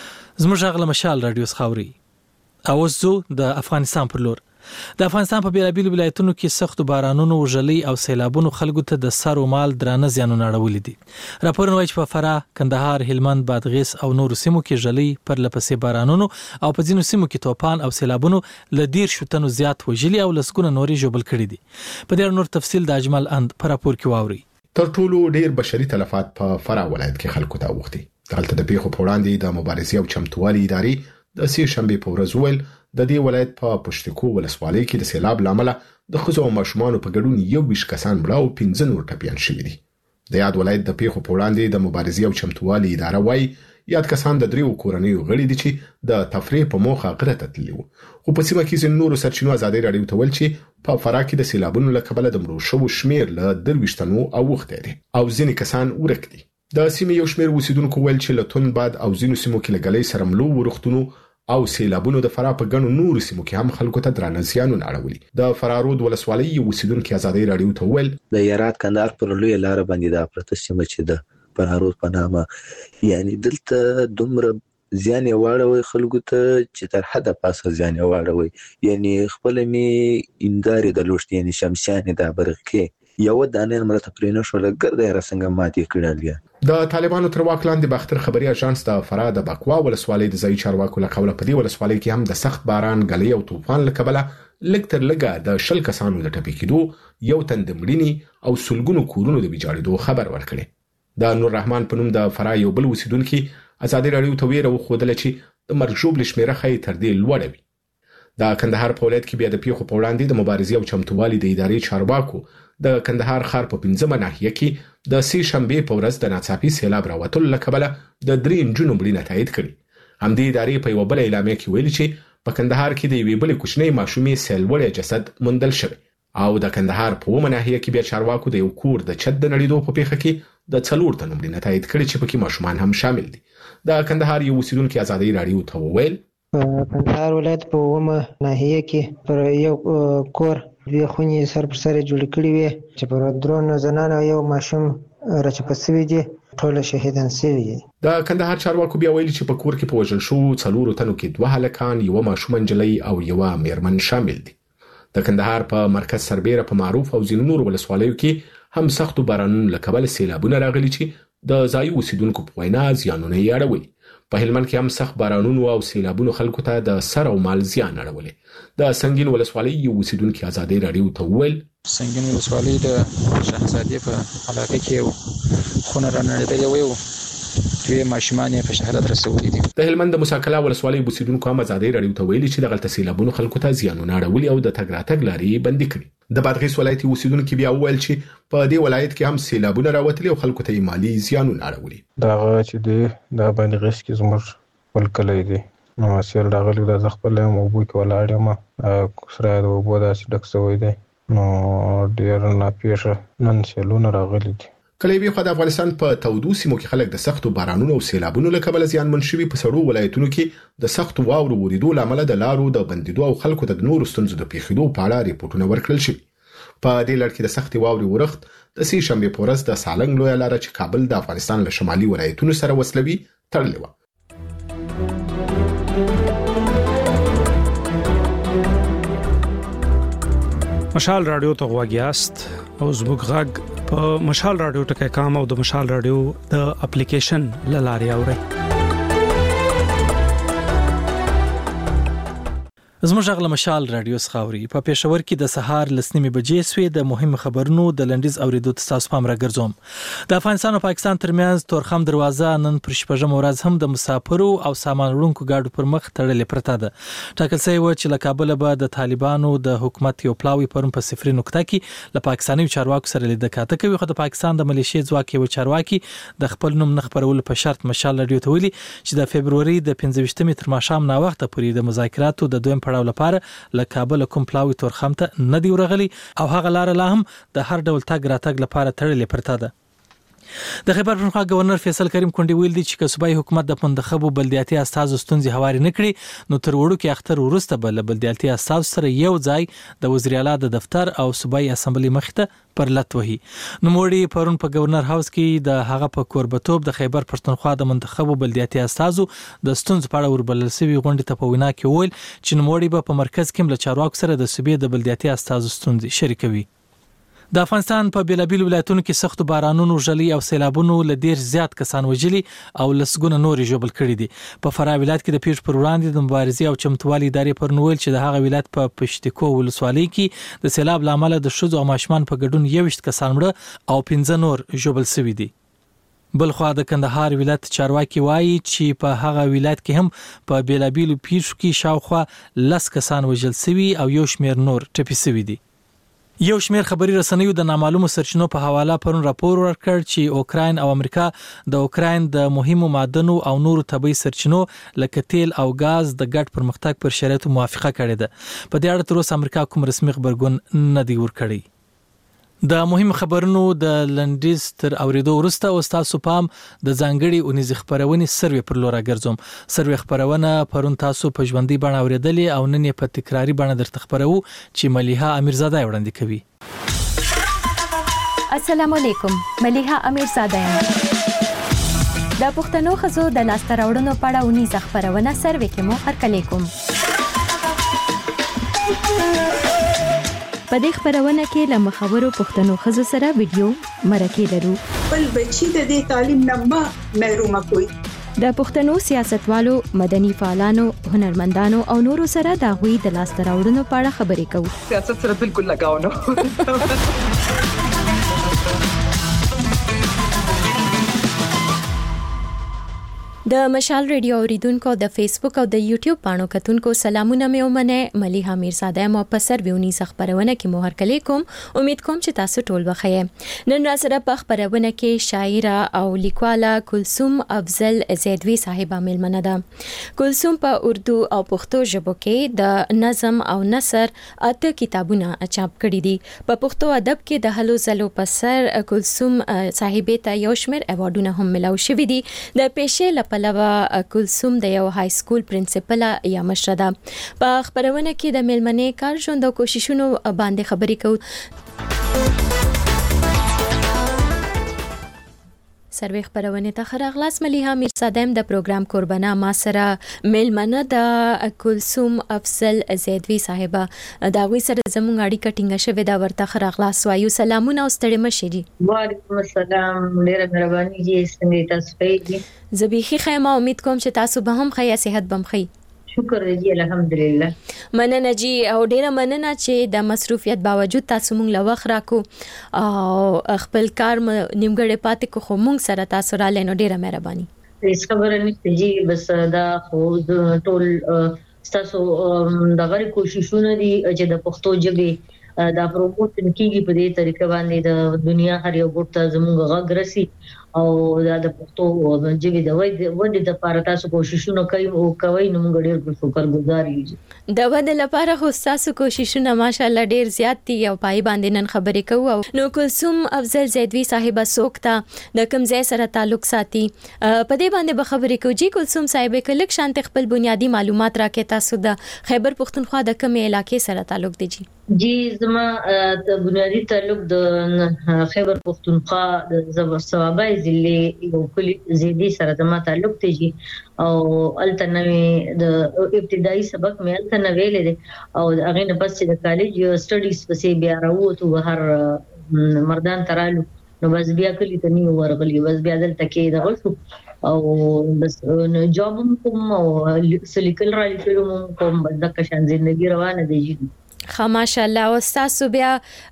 زموږ غل مشال رادیو سخاوري او زو د افغانستان پر لور د افغانستان په بیلابیلو ولایتونو کې سخت بارانونو وژلې او سیلابونو خلکو ته د سر او مال درانه زیانونه اړولې دي راپورونه وايي چې په فراه کندهار هلمند بادغیس او نور سیمو کې ژلې پر لپسې بارانونو او په ځینو سیمو کې توپان او سیلابونو لدیر شتنو زیات وژلې او لسګونه نوري جوړ کړي دي په دې نور تفصیل د اجمل اند پر راپور کې واوري تر ټولو ډیر بشري تلفات په فراه ولایت کې خلکو ته وختي دلته د پیښو په وړاندې د مبارزې او چمتووالي ادارې د سې شنبه په ورځ ویل د دې ولایت په پښتکو ولسوالۍ کې د سیلاب لامل د خزو او ماشومان په ګډون یو ویش کسان مړه او پنځه نور ټپيان شوي دي د یاد ولایت د پیښو په وړاندې د مبارزې او چمتووالي اداره وايي یاد کسان د دریو کورنیو غړي دي چې د تفریح په موخه غره ته تللي وو خو په سیمه کې ځینې نورو سرچینو ازادي راډیو ته ویل چې په فراه کې د سیلابونو له کبله د مړو شوو شمیر له درويشتنو او وخت دی او ځینې کسان ورک دي د سیمې یو شمیر اوسیدونکو ویل چې لتون بعد او ځینو سیمو کې لګلې سره ملو ورختونو او سیلابونو د فراه په ګڼو نورو سیمو کې هم خلکو ته درانه زیانونه اړولي د فرارود ولسوالۍ اوسیدونکو ازادي راډیو ته ویل د یارات کندهار پر لوی لار باندې د پرته سیمه چې د فرارود په نامه یعنی دلته دومره زیان یې واړوي خلکو ته چې تر حده پاسه زیان یې واړوي یعنی خپل می انداري د لوشت یعنی شمسیان د برقې یو دانه مرته پرینو شو لګرده رسنګ ماتې کړل د طالبانو تر واک لاندې باختر خبري اژانس د فراه د بکوا ولسوالۍ د ځای چارواکو له قوله په دې ولسوالۍ کې هم د سخت باران غلې او طوفان له کبله لږ تر لږه د شل کسانو د ټپي کېدو یو تن د مړینې او سلګونو کورونو د ویجاړېدو خبر ورکړي د نور رحمان په نوم د فراه یو بل اوسیدونکو ازادي راډیو ته ویره وخودل چې د مرجوب لشمیره خې تر دې لوړه وي د کندهار په ولایت کې بیا د پیښو په وړاندې د مبارزې او چمتووالي د ادارې چارواکو د کندهار ښار په پنځمه ناحیه کې د سې شنبه په ورځ د ناڅاپي سیلاب راوتلو له کبله د درې نجونو مړینه تایید کړي همدې ادارې په یو بل اعلامیه کې ویلي چې په کندهار کې د یوې بلې کوچنۍ ماشومې سیلوړې جسد موندل شوی او د کندهار په ومه ناحیه کې بیا چارواکو د یو کور د چت د نړیدو په پیښه کې د څلور تنو مړینه تایید کړي چې پکې ماشومان هم شامل دي د کندهار یو اوسیدونکو ازادي راډیو ته وویل کندهار ولایت په ومه ناحیه کې پر یو کور دوی خونې سر پر سر جوړ کړي وي چې پر درون زنانه یو ماشوم راچپسوي دي ټول شهیدان شوي دي د کندهار چارواکو بیا ویلي چې په کور کې په وژل شو څلورو تنو کې دوه هلکان یو ماشوم نجلۍ او یو میرمن شامل دي د کندهار په مرکز سربېره په معروف او ځینو نور ولسوالیو کې هم سخت بارانونو له کبله سیلابونه راغلي چې د ځای اوسیدونکو په وینا زیانونه یې اړولي په هلمند کې هم سخت بارانونو او سیلابونو خلکو ته د سر او مال زیان اړولي د سنگین ولسوالۍ یو اوسیدونکو ازادي راډیو ته ویل سنگین ولسوالۍ د شهزادې په علاقه کې یو خونه رانړېدلې وي دوی ماشومان په شهادت رسولي دي د هلمند د مساکلا ولسوالۍ اوسیدونکو هم ازادي راډیو ته ویلي چې د غلط سیلابونو خلکو ته زیانونه اړولي او د تګ راتګ لارې بندي کړي د بادغیس ولایت اوسیدونکو بیا ویل چې په دې ولایت کې هم سیلابونه راوتلي او خلکو ته مالی زیانونه اړولي دا چې دی د بادغیس کې زموږ ولکلې دي نو سیل راغلی د خپل مو بو کې ولاړ ما سره د وبو داسې ډک شوی دی نو ډیر نه پیښه نن سیلونه راغلي دي کله وی خو د افغانستان په تودو سیمو کې خلک د سختو بارانونو او سیلابونو له کبله زیان منشوي په سړو ولایتونو کې د سختو واورو وریدو لامل د لارو د بندیدو او خلکو د نورو ستونزو د پیښېدو په اړه ریپورتونه ورکړل شوي په دې لړ کې د سختي واوري ورخت د سې شنبه په ورځ د سالنګ لوی لار چې کابل د افغانستان له شمالي ولایتونو سره وصلوي تړلې و مشال رادیو ته غواګیاست او زموږ غږ په مشال رادیو ټکی کام او د مشال رادیو د اپلیکیشن لاري اوري. زموږ غل مشال رادیو سخاوري په پېښور کې د سهار لسنیمه بجې سوې د مهم خبرونو د لنډیز اوریدو تاسو پام راګرځوم. د افغانستان او پاکستان ترمنځ تورخم دروازه نن پر شپږم ورځ هم د مسافرو او سامان وړونکو گاډو پر مخ تړلې پرته ده. ټاکل شوی و چې له کابل به د طالبانو د حکومت یو پلاوی پرون په صفري نقطه کې له پاکستاني چارواکو سره لیدل کاته کوي، خو د پاکستان د ملیشیا ځواک یو چارواکي د خپل نوم نه خبرول په شرط مشال رادیو ته ویلي چې د فبرवरी د پنځه ویشتمې تر ماښام نا وخت پورې د مذاکراتو د دویم پړاو لپاره له کابل کوم پلاوی تورخم ته نه دی ورغلی او هغه لار لا هم د هر ډول تګ راتګ لپاره تړلې پرته ده. د خیبر پښتونخوا گورنر فیصل کریم کونډي ویل دي چې صوبایي حکومت د منتخبو بلدیاتي استازو ستونزې هواري نه کړي نو تر وړو کې اختر ورسته بل بلدیاتي استاز سره یو ځای د وزیر اعلی د دفتر او صوبایي اسمبلی مخته پر لټ وهي. نو موړي پرون په گورنر هاوس کې د هغه په کوربتوب د خیبر پښتونخوا د منتخبو بلدیاتي استازو د ستونزې په اړه وربلل شوی غونډه ته په وینا کې ویل چې نوموړي به په مرکز کې له چارواکو سره د صوبې د بلدیاتي استازو ستونزې شریکوي. د افغانستان په بیلابیل ولایتونو کې سخت بارانونو، ژلۍ او سیلابونو له ډیر زیات کسان وژلي او لسګونه نور ژوبل کړي دي. په فراه ولایت کې د پیښ پر وړاندې د مبارزې او چمتووالي ادارې پر نوول چې د هغه ولایت په پښتکو ولسوالۍ کې د سیلاب لامل د شذو او ماشومان په ګډون یوشت کسان مړه او پنځه نور ژوبل شوي دي. بلخوا د کندهار ولایت چارواکي وایي چې په هغه ولایت کې هم په بیلابیل پیښو کې شاوخوا لس کسان وژل شوي او یو شمېر نور ټپي شوي دي. یو شمېر خبري رسنیو د نامعلومو سرچینو په حواله پرون راپور ورکړ چې اوکراین او امریکا د اوکراین د مهمو معدنو او نورو طبي سرچینو لکه تیل او غاز د ګډ پرمختګ پر شرایطو موافقه کړې ده. په دې اړه تر اوسه امریکا کوم رسمي خبرګون نه دی ورکړی. د مهم خبرونو د لنډیز تر اوریدو وروسته او تاسو پام د ځانګړي اونیز خبرونه سروې پر لور راګرځوم. سروې خبرونه پرون تاسو په ژوندۍ بڼه اوریدلې او نن په تکراری بڼه درته خبرو چې ملیحه امیرزاده وړاندې کوي. السلام علیکم، ملیحه امیرزاده یم. د پښتنو خزو د لاسته راوړنو په اړه اونیز خبرونه سروې کې مو هرکلی کوم. په دې خبرونه کې له مخاورو پښتنو خزو سره ویډیو مرکه لرو. بل بچی د دې تعلیم نه ما محروم کوي. د پښتنو سیاستوالو، مدني فعالانو، هنرمندانو او نورو سره د غوي د لاسته راوړنو په اړه خبرې کوو. سیاست سره بالکل لگاو نه. د مشال ریډیو اوریدونکو د فیسبوک او د یوټیوب پاڼو کتونکو سلامونه مې ومنه. ملیحه امیرزاده مو په سرویونی خبرونه کې مو هرکلی کوم. امید کوم چې تاسو ټول بخیر. نن را سره په خبرونه کې شاعره او لیکواله کلثوم افضل زیدوی صاحبہ ملمنه ده. کلثوم په اردو او پښتو ژبو کې د نظم او نثر اته کتابونه چاپ کړي دي. په پښتو ادب کې د هلو زلو په سر کلثوم صاحبې ته یو شمېر ایوارډونه هم ملاو شوي دي. د پیښې لپاره لوا کلثوم د یو های سکول پرنسپل یا مشره ده. په خبرونه کې د ملمنې کار ژوند او کوششونو باندې خبرې کوو. سروې خبرونه ته خراغلاس. ملیحه امیرزاده د پروګرام قربانه ما سره ملمنه د کلثوم افضل زیدوی صاحبہ دا وی سره زموږ اړیکه ټینګه شوې دا ورته خراغلاس وایو. سلامونه او ستړي مشه دي. وعلیکم السلام، ډیره مهرباني دي. څنګه تاسو په زبیخي خیمه امید کوم چې تاسو به هم خیا صحت بم خي. شکر دی الحمدلله. مننه جی او ډیره مننه چې د مصروفیت باوجود تاسو مونږ له وخت راکو او خپل کار نیمګړی پاتې کو خو مونږ سره تاسو را لینو ډیره مهرباني. هیڅ خبره نشته جی، بس دا خو ټول تاسو د غوړي کوششونه دي چې د پښتو ژبې دا پروموشن کیږي په دې طریقه باندې د دنیا هر یو ګوټ زموږ غږ رسي او دا د پښتو ژبې د ودې د لپاره تاسو کوششونه کوي او کوي نو موږ ډېر شکرګزار یو. د ودې لپاره خو تاسو کوششونه ماشاءالله ډېر زیات دي او پای باندې نن خبرې کوو. نو کلثوم افضل زیدوی صاحبہ سوکتا د کوم ځای سره تعلق ساتي په دې باندې به خبرې کوو. جی کلثوم صاحب کلک شانت خپل بنیادی معلومات راکې تاسو د خیبر پښتونخوا د کوم علاقې سره تعلق دی؟ جی جی زما د بنیادی تعلق د خیبر پښتونخوا د زبر ثوابای ضلع یو کلی زیدي سره زما تعلق دی او التنوي د ابتدایي سبق مې التنوي لیدل او هغه نه پس د کالج سټډیز پسې بیا راووتو بهر مردان ترالو نو بس بیا کلی ته نیو ورغلی بس بیا دلته کې دغه شو او بس جاب کوم او سلیکل را لیکلو کوم بس د کشان ژوندۍ روانه دی جی خا ماشاءالله او تاسو بیا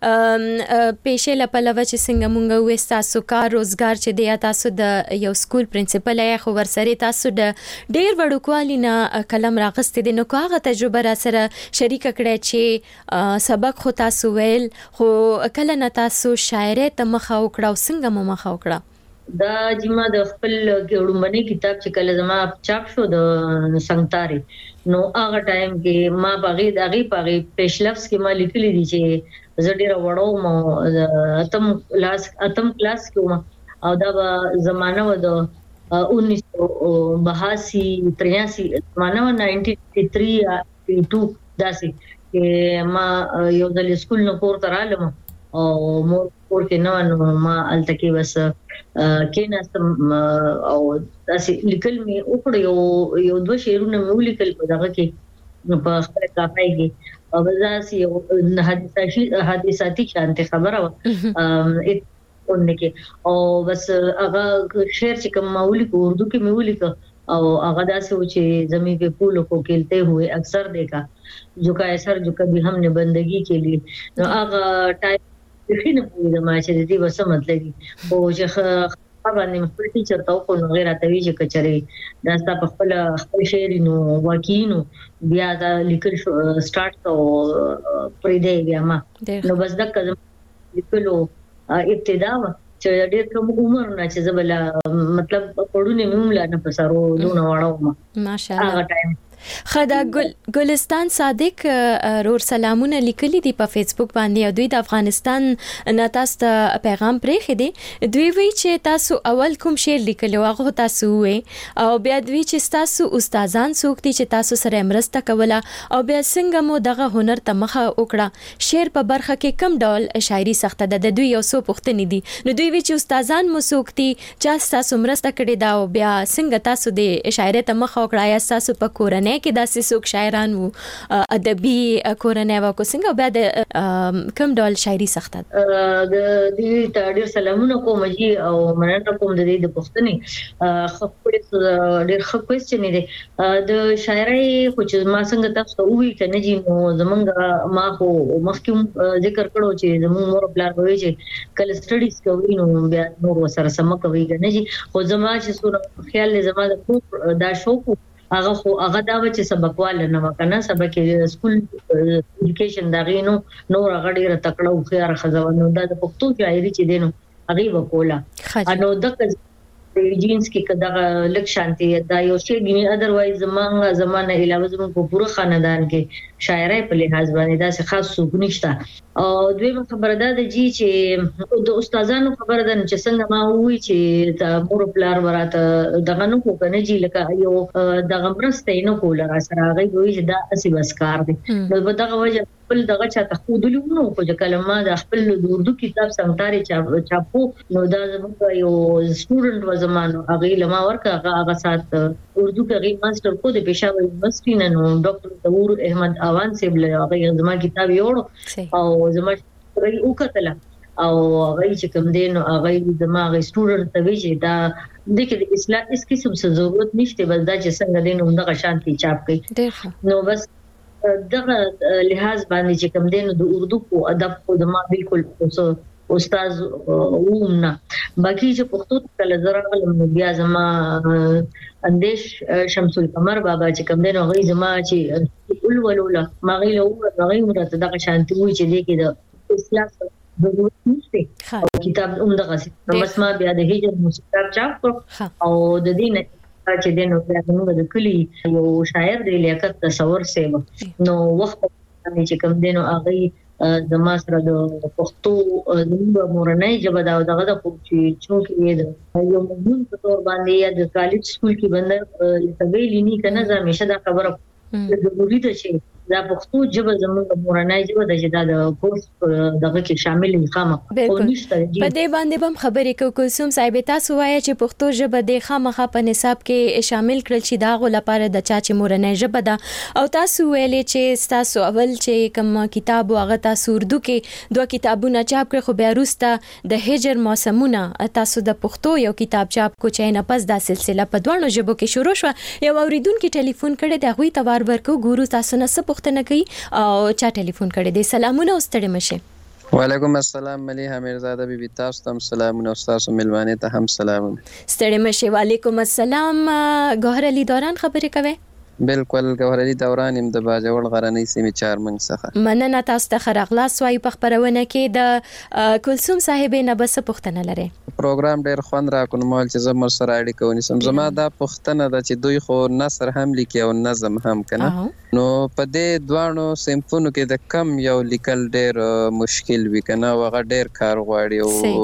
پېښې لپاره چې څنګه مونږ وې تاسو کار روزګار چې دی تاسو د یو سکول پرنسپل یا خو ورسره تاسو د ډېر وړوکوالي نه کلم راغستې دي نو کوغه تجربه را سره شریک کړئ چې سبق خو تاسو ویل خو کله نه تاسو شاعري ته مخه وکړو څنګه مخه وکړه دا جما د خپل ګړومبني کتاب چې کله زما چاپ شو د سنگتاري نو هغه ټایم کې ما باغې دغه باغې پېشلفس کې ما لیکلي دي چې زه ډېر وړو مو اتم کلاس اتم کلاس کې وم او دا زمانہ و د उन्नीस सौ बयासी तिरासी زمانہ نائنٹین ایٹی تھری ایٹی ٹو داسې کې ما یو ځل سکول نو کور ته رالم او مور کور کې نو نو ما الته کې بس کې ناستم او داسې لیکل می وکړ یو یو دوه شعرونه مې ولیکل په دغه کې په خپل کاپای کې او داسې یو حادثاتي حادثاتي شانتي خبره و اونکه او بس هغه شعر چې کوم مولي کو اردو کې مې ولیکل او هغه داسې و چې زمين पे फूलों को खेलते हुए अक्सर देखा झुका सर जो कभी हमने बंदगी के लिए نو هغه ټایپ خینه په ما چې دې وسه مطلب او چې باندې خپل ټیچر ته کو نو غیر اتوي چې کچري دا ست په خپل خپل شعر نو واکینو بیا دا لیکل سٹارټ تو پرې دی بیا ما نو بس د کزم لیکلو ابتدا چې ډېر کوم عمر نه چې زبل مطلب پړونه میملا نه پسارو لونه واړو ماشاءالله هغه ټایم خدا ګل ګلستان صادق رور سلامونه لیکلي دي په فیسبوک باندې او دوی د افغانستان نه تاسو ته پیغام پرې خېدي دوی وی چې تاسو اول کوم شعر لیکلو هغه تاسو وې او بیا دوی چې تاسو استادان څوک دي چې تاسو سره مرسته کوله او بیا څنګه مو دغه هنر ته مخه وکړه شعر په برخه کې کم ډول شاعري سخته ده د دوی یو څو پوښتنې دي نو دوی وی چې استادان مو څوک دي چې تاسو مرسته کړې دا او بیا څنګه تاسو د شاعري ته مخه وکړه یا تاسو په کورنۍ کې داسې څوک شاعران وو ادبي کورنۍ واکو څنګه بیا د کم ډول شاعري سخته د دې ډېر سلامونه کوم جی او مننه کوم د دې د پښتنې خپل ډېر ښه کوېسچن دی د شاعري خو چې ما څنګه تاسو وی کنه جی نو زمونږ ما خو مخکې ذکر کړو چې زمونږ مور پلار وایي چې کله سټډیز کوي نو بیا نور وسره سم کوي کنه جی خو زما چې سونه خیال زما د دا شوق هغه خو هغه دا و چې سبق واله نه وکنه سبق سکول ایجوکیشن دا غینو نور هغه ډیره تکړه او خيار خزوانو دا د پښتو شاعري چې دینو هغه وکولا انو دغه جینز کې کدا لک شانتي دا یو شی دی اذروایز زمانه زمانه علاوه زمون په پوره خاندان کې شاعرای په لحاظ باندې دا څه خاص څوک نشته او دوی خبره ده د جی چې د استادانو خبره ده چې څنګه ما وی چې د مور پلار وراته دغه نو کو کنه جی لکه یو دغه مرسته نه کوله را سره هغه وی چې دا اسی بس کار دی نو په دغه وجه خپل دغه چاته خودلو نو کو چې کلمه د خپل اردو کتاب سمتاري چاپو نو دا زموږ یو سټوډنټ و زمانو هغه لما ورکه هغه سات اردو کې ماستر کو د پېښور یونیورسيټي نه نو ډاکټر تور احمد اوان سیب له هغه زما کتاب یوړو او زما ری وکتل او هغه چې کوم دین هغه زما هغه سټوډنټ ته وی چې دا د کې د اصلاح اس قسم څه ضرورت نشته بل دا چې څنګه دین همدغه شانتي چاپ کړي نو بس دغه لحاظ باندې چې کوم دین د اردو کو ادب کو د ما بالکل استاد وومنا باقي چې پښتو کله زرا علم بیا زما اندیش شمس القمر بابا چې کوم دین هغه زما چې ول ولولا ما غي له هغه مرته دغه شانتي وي چې دې کې د اصلاح ضرورت نشته او کتاب همدغه څه بس ما بیا د هجر مستقاب چاپ کړ او د دین چې دنو بیا موږ د کلی یو شاعر دی لیاقت تصور سیو نو وخت چې کوم دینو هغه زما سره د پښتو د مورنۍ ژبه دا دغه د چې چونکې یو مضمون په تور باندې یا د کالج سکول کې باندې لږه ویلې نه کنه زه همیشه دا خبره ضروري ده چې دا پښتو ژبه زموږ مورنۍ ژبه د جدا د کورس دغه کې شامل خامخ او نشته. په دې باندې هم خبرې کوو کلثوم صاحب، تاسو وایي چې پښتو ژبه د خامخا په نصاب کې شامل کړل شي دا غو لپاره د چا چې مورنۍ ژبه ده، او تاسو ویلې چې تاسو اول چې کوم کتاب واغه تاسو اردو کې دوه کتابونه چاپ کړ، خو بیا وروسته د هجر موسمونه تاسو د پښتو یو کتاب چاپ کو چې نه پس دا سلسله په دوه ژبو کې شروع شو. یو اوریدونکو ټلیفون کړي دا غوي توار ورکو ګورو تاسو نه څه پوښتنه کوي او چا ټلیفون کړي دي. سلامونه او ستړي مشه. وعلیکم السلام مليحه میرزاده بیبي، تاسو ته سلامونه او تاسو ملوانه ته هم سلامونه. ستړي مشه. وعلیکم السلام. ګوهر علي دوران خبرې کوي. بالکل ګوهر علي دوران يم د باجوړ غرنۍ سیمې چارمنګ څخه. مننه تاسو ته خراغلاس وای په خبرونه کې د کلثوم صاحب نه بس پوښتنه لري. پروګرام ډېر خوند راکون مول چې زموږ سره اړیکه ونیسم. زما دا پوښتنه ده چې دوی خو نثر هم لیکي او نظم هم کنه، نو په دې دوانو سیمفونو کې د کم یو لیکل ډېر مشکل وی کنه، وغه ډېر کار غواړي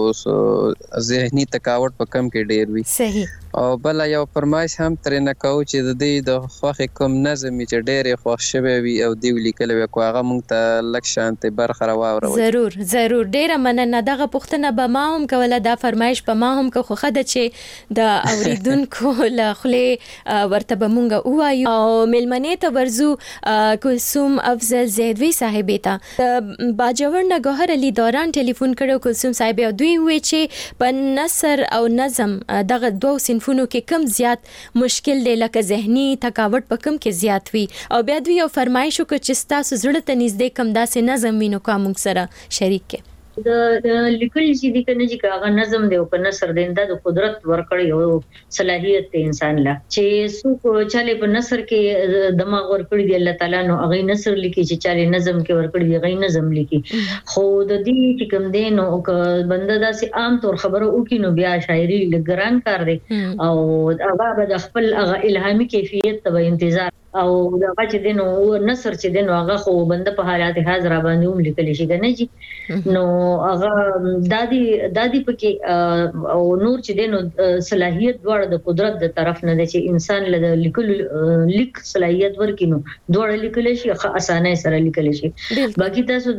او ذهني تکاوت په کم کې ډېر وی. صحیح. او بل یو فرمایش هم ترې نه کوو چې د دې د خوخه کوم نظم چې ډېر خوښ شوی وي او دی لیکل وي کو هغه مونږ ته لک شانته برخه راوړو. ضرور ضرور ډېر مننه. دغه پوښتنه به ما هم کوله، دا فرمایش په ما هم کو خو خده چې د اوریدونکو له خله ورته به مونږ وایو. او ملمنه ته ورزو کلثوم افضل زیدوی صاحب ته باجوړ نه ګوهر علي دوران ټلیفون کړو کلثوم صاحب، او دوی وی چې په نثر او نظم دغه دوه صنفونو کې کم زیات مشکل دی، لکه ذهني تکاوت په کم کې زیات وي. او بیا دوی یو فرمایش وکړ چې تاسو زړه ته نږدې کم داسې نظم وینو کا موږ سره شریک کې. د لیکل چې د کنه چې هغه نظم دی او کنه سر دیندا د قدرت ورکړی او صلاحیت ته انسان لا چې څوک چاله په نثر کې دماغ ورکړی دی الله تعالی، نو هغه نثر لیکي چې چاله نظم کې ورکړی دی هغه نظم لیکي. خو د دې چې کوم دی نو بنده داسې عام طور خبره وکي نو بیا شاعري لګران کار دی او هغه به خپل هغه الهامي کیفیت ته انتظار او دا چې دینو نثر چې دینو هغه خو بنده په حالات حاضر باندې هم لیکل شي کنه جی. نو هغه دادی دادی پکې او نور چې دینو صلاحیت دوړ د قدرت د طرف نه دی چې انسان له لیکل لیک صلاحیت ورکینو دوړ لیکل شي ښه اسانه سره لیکل شي. باقي تاسو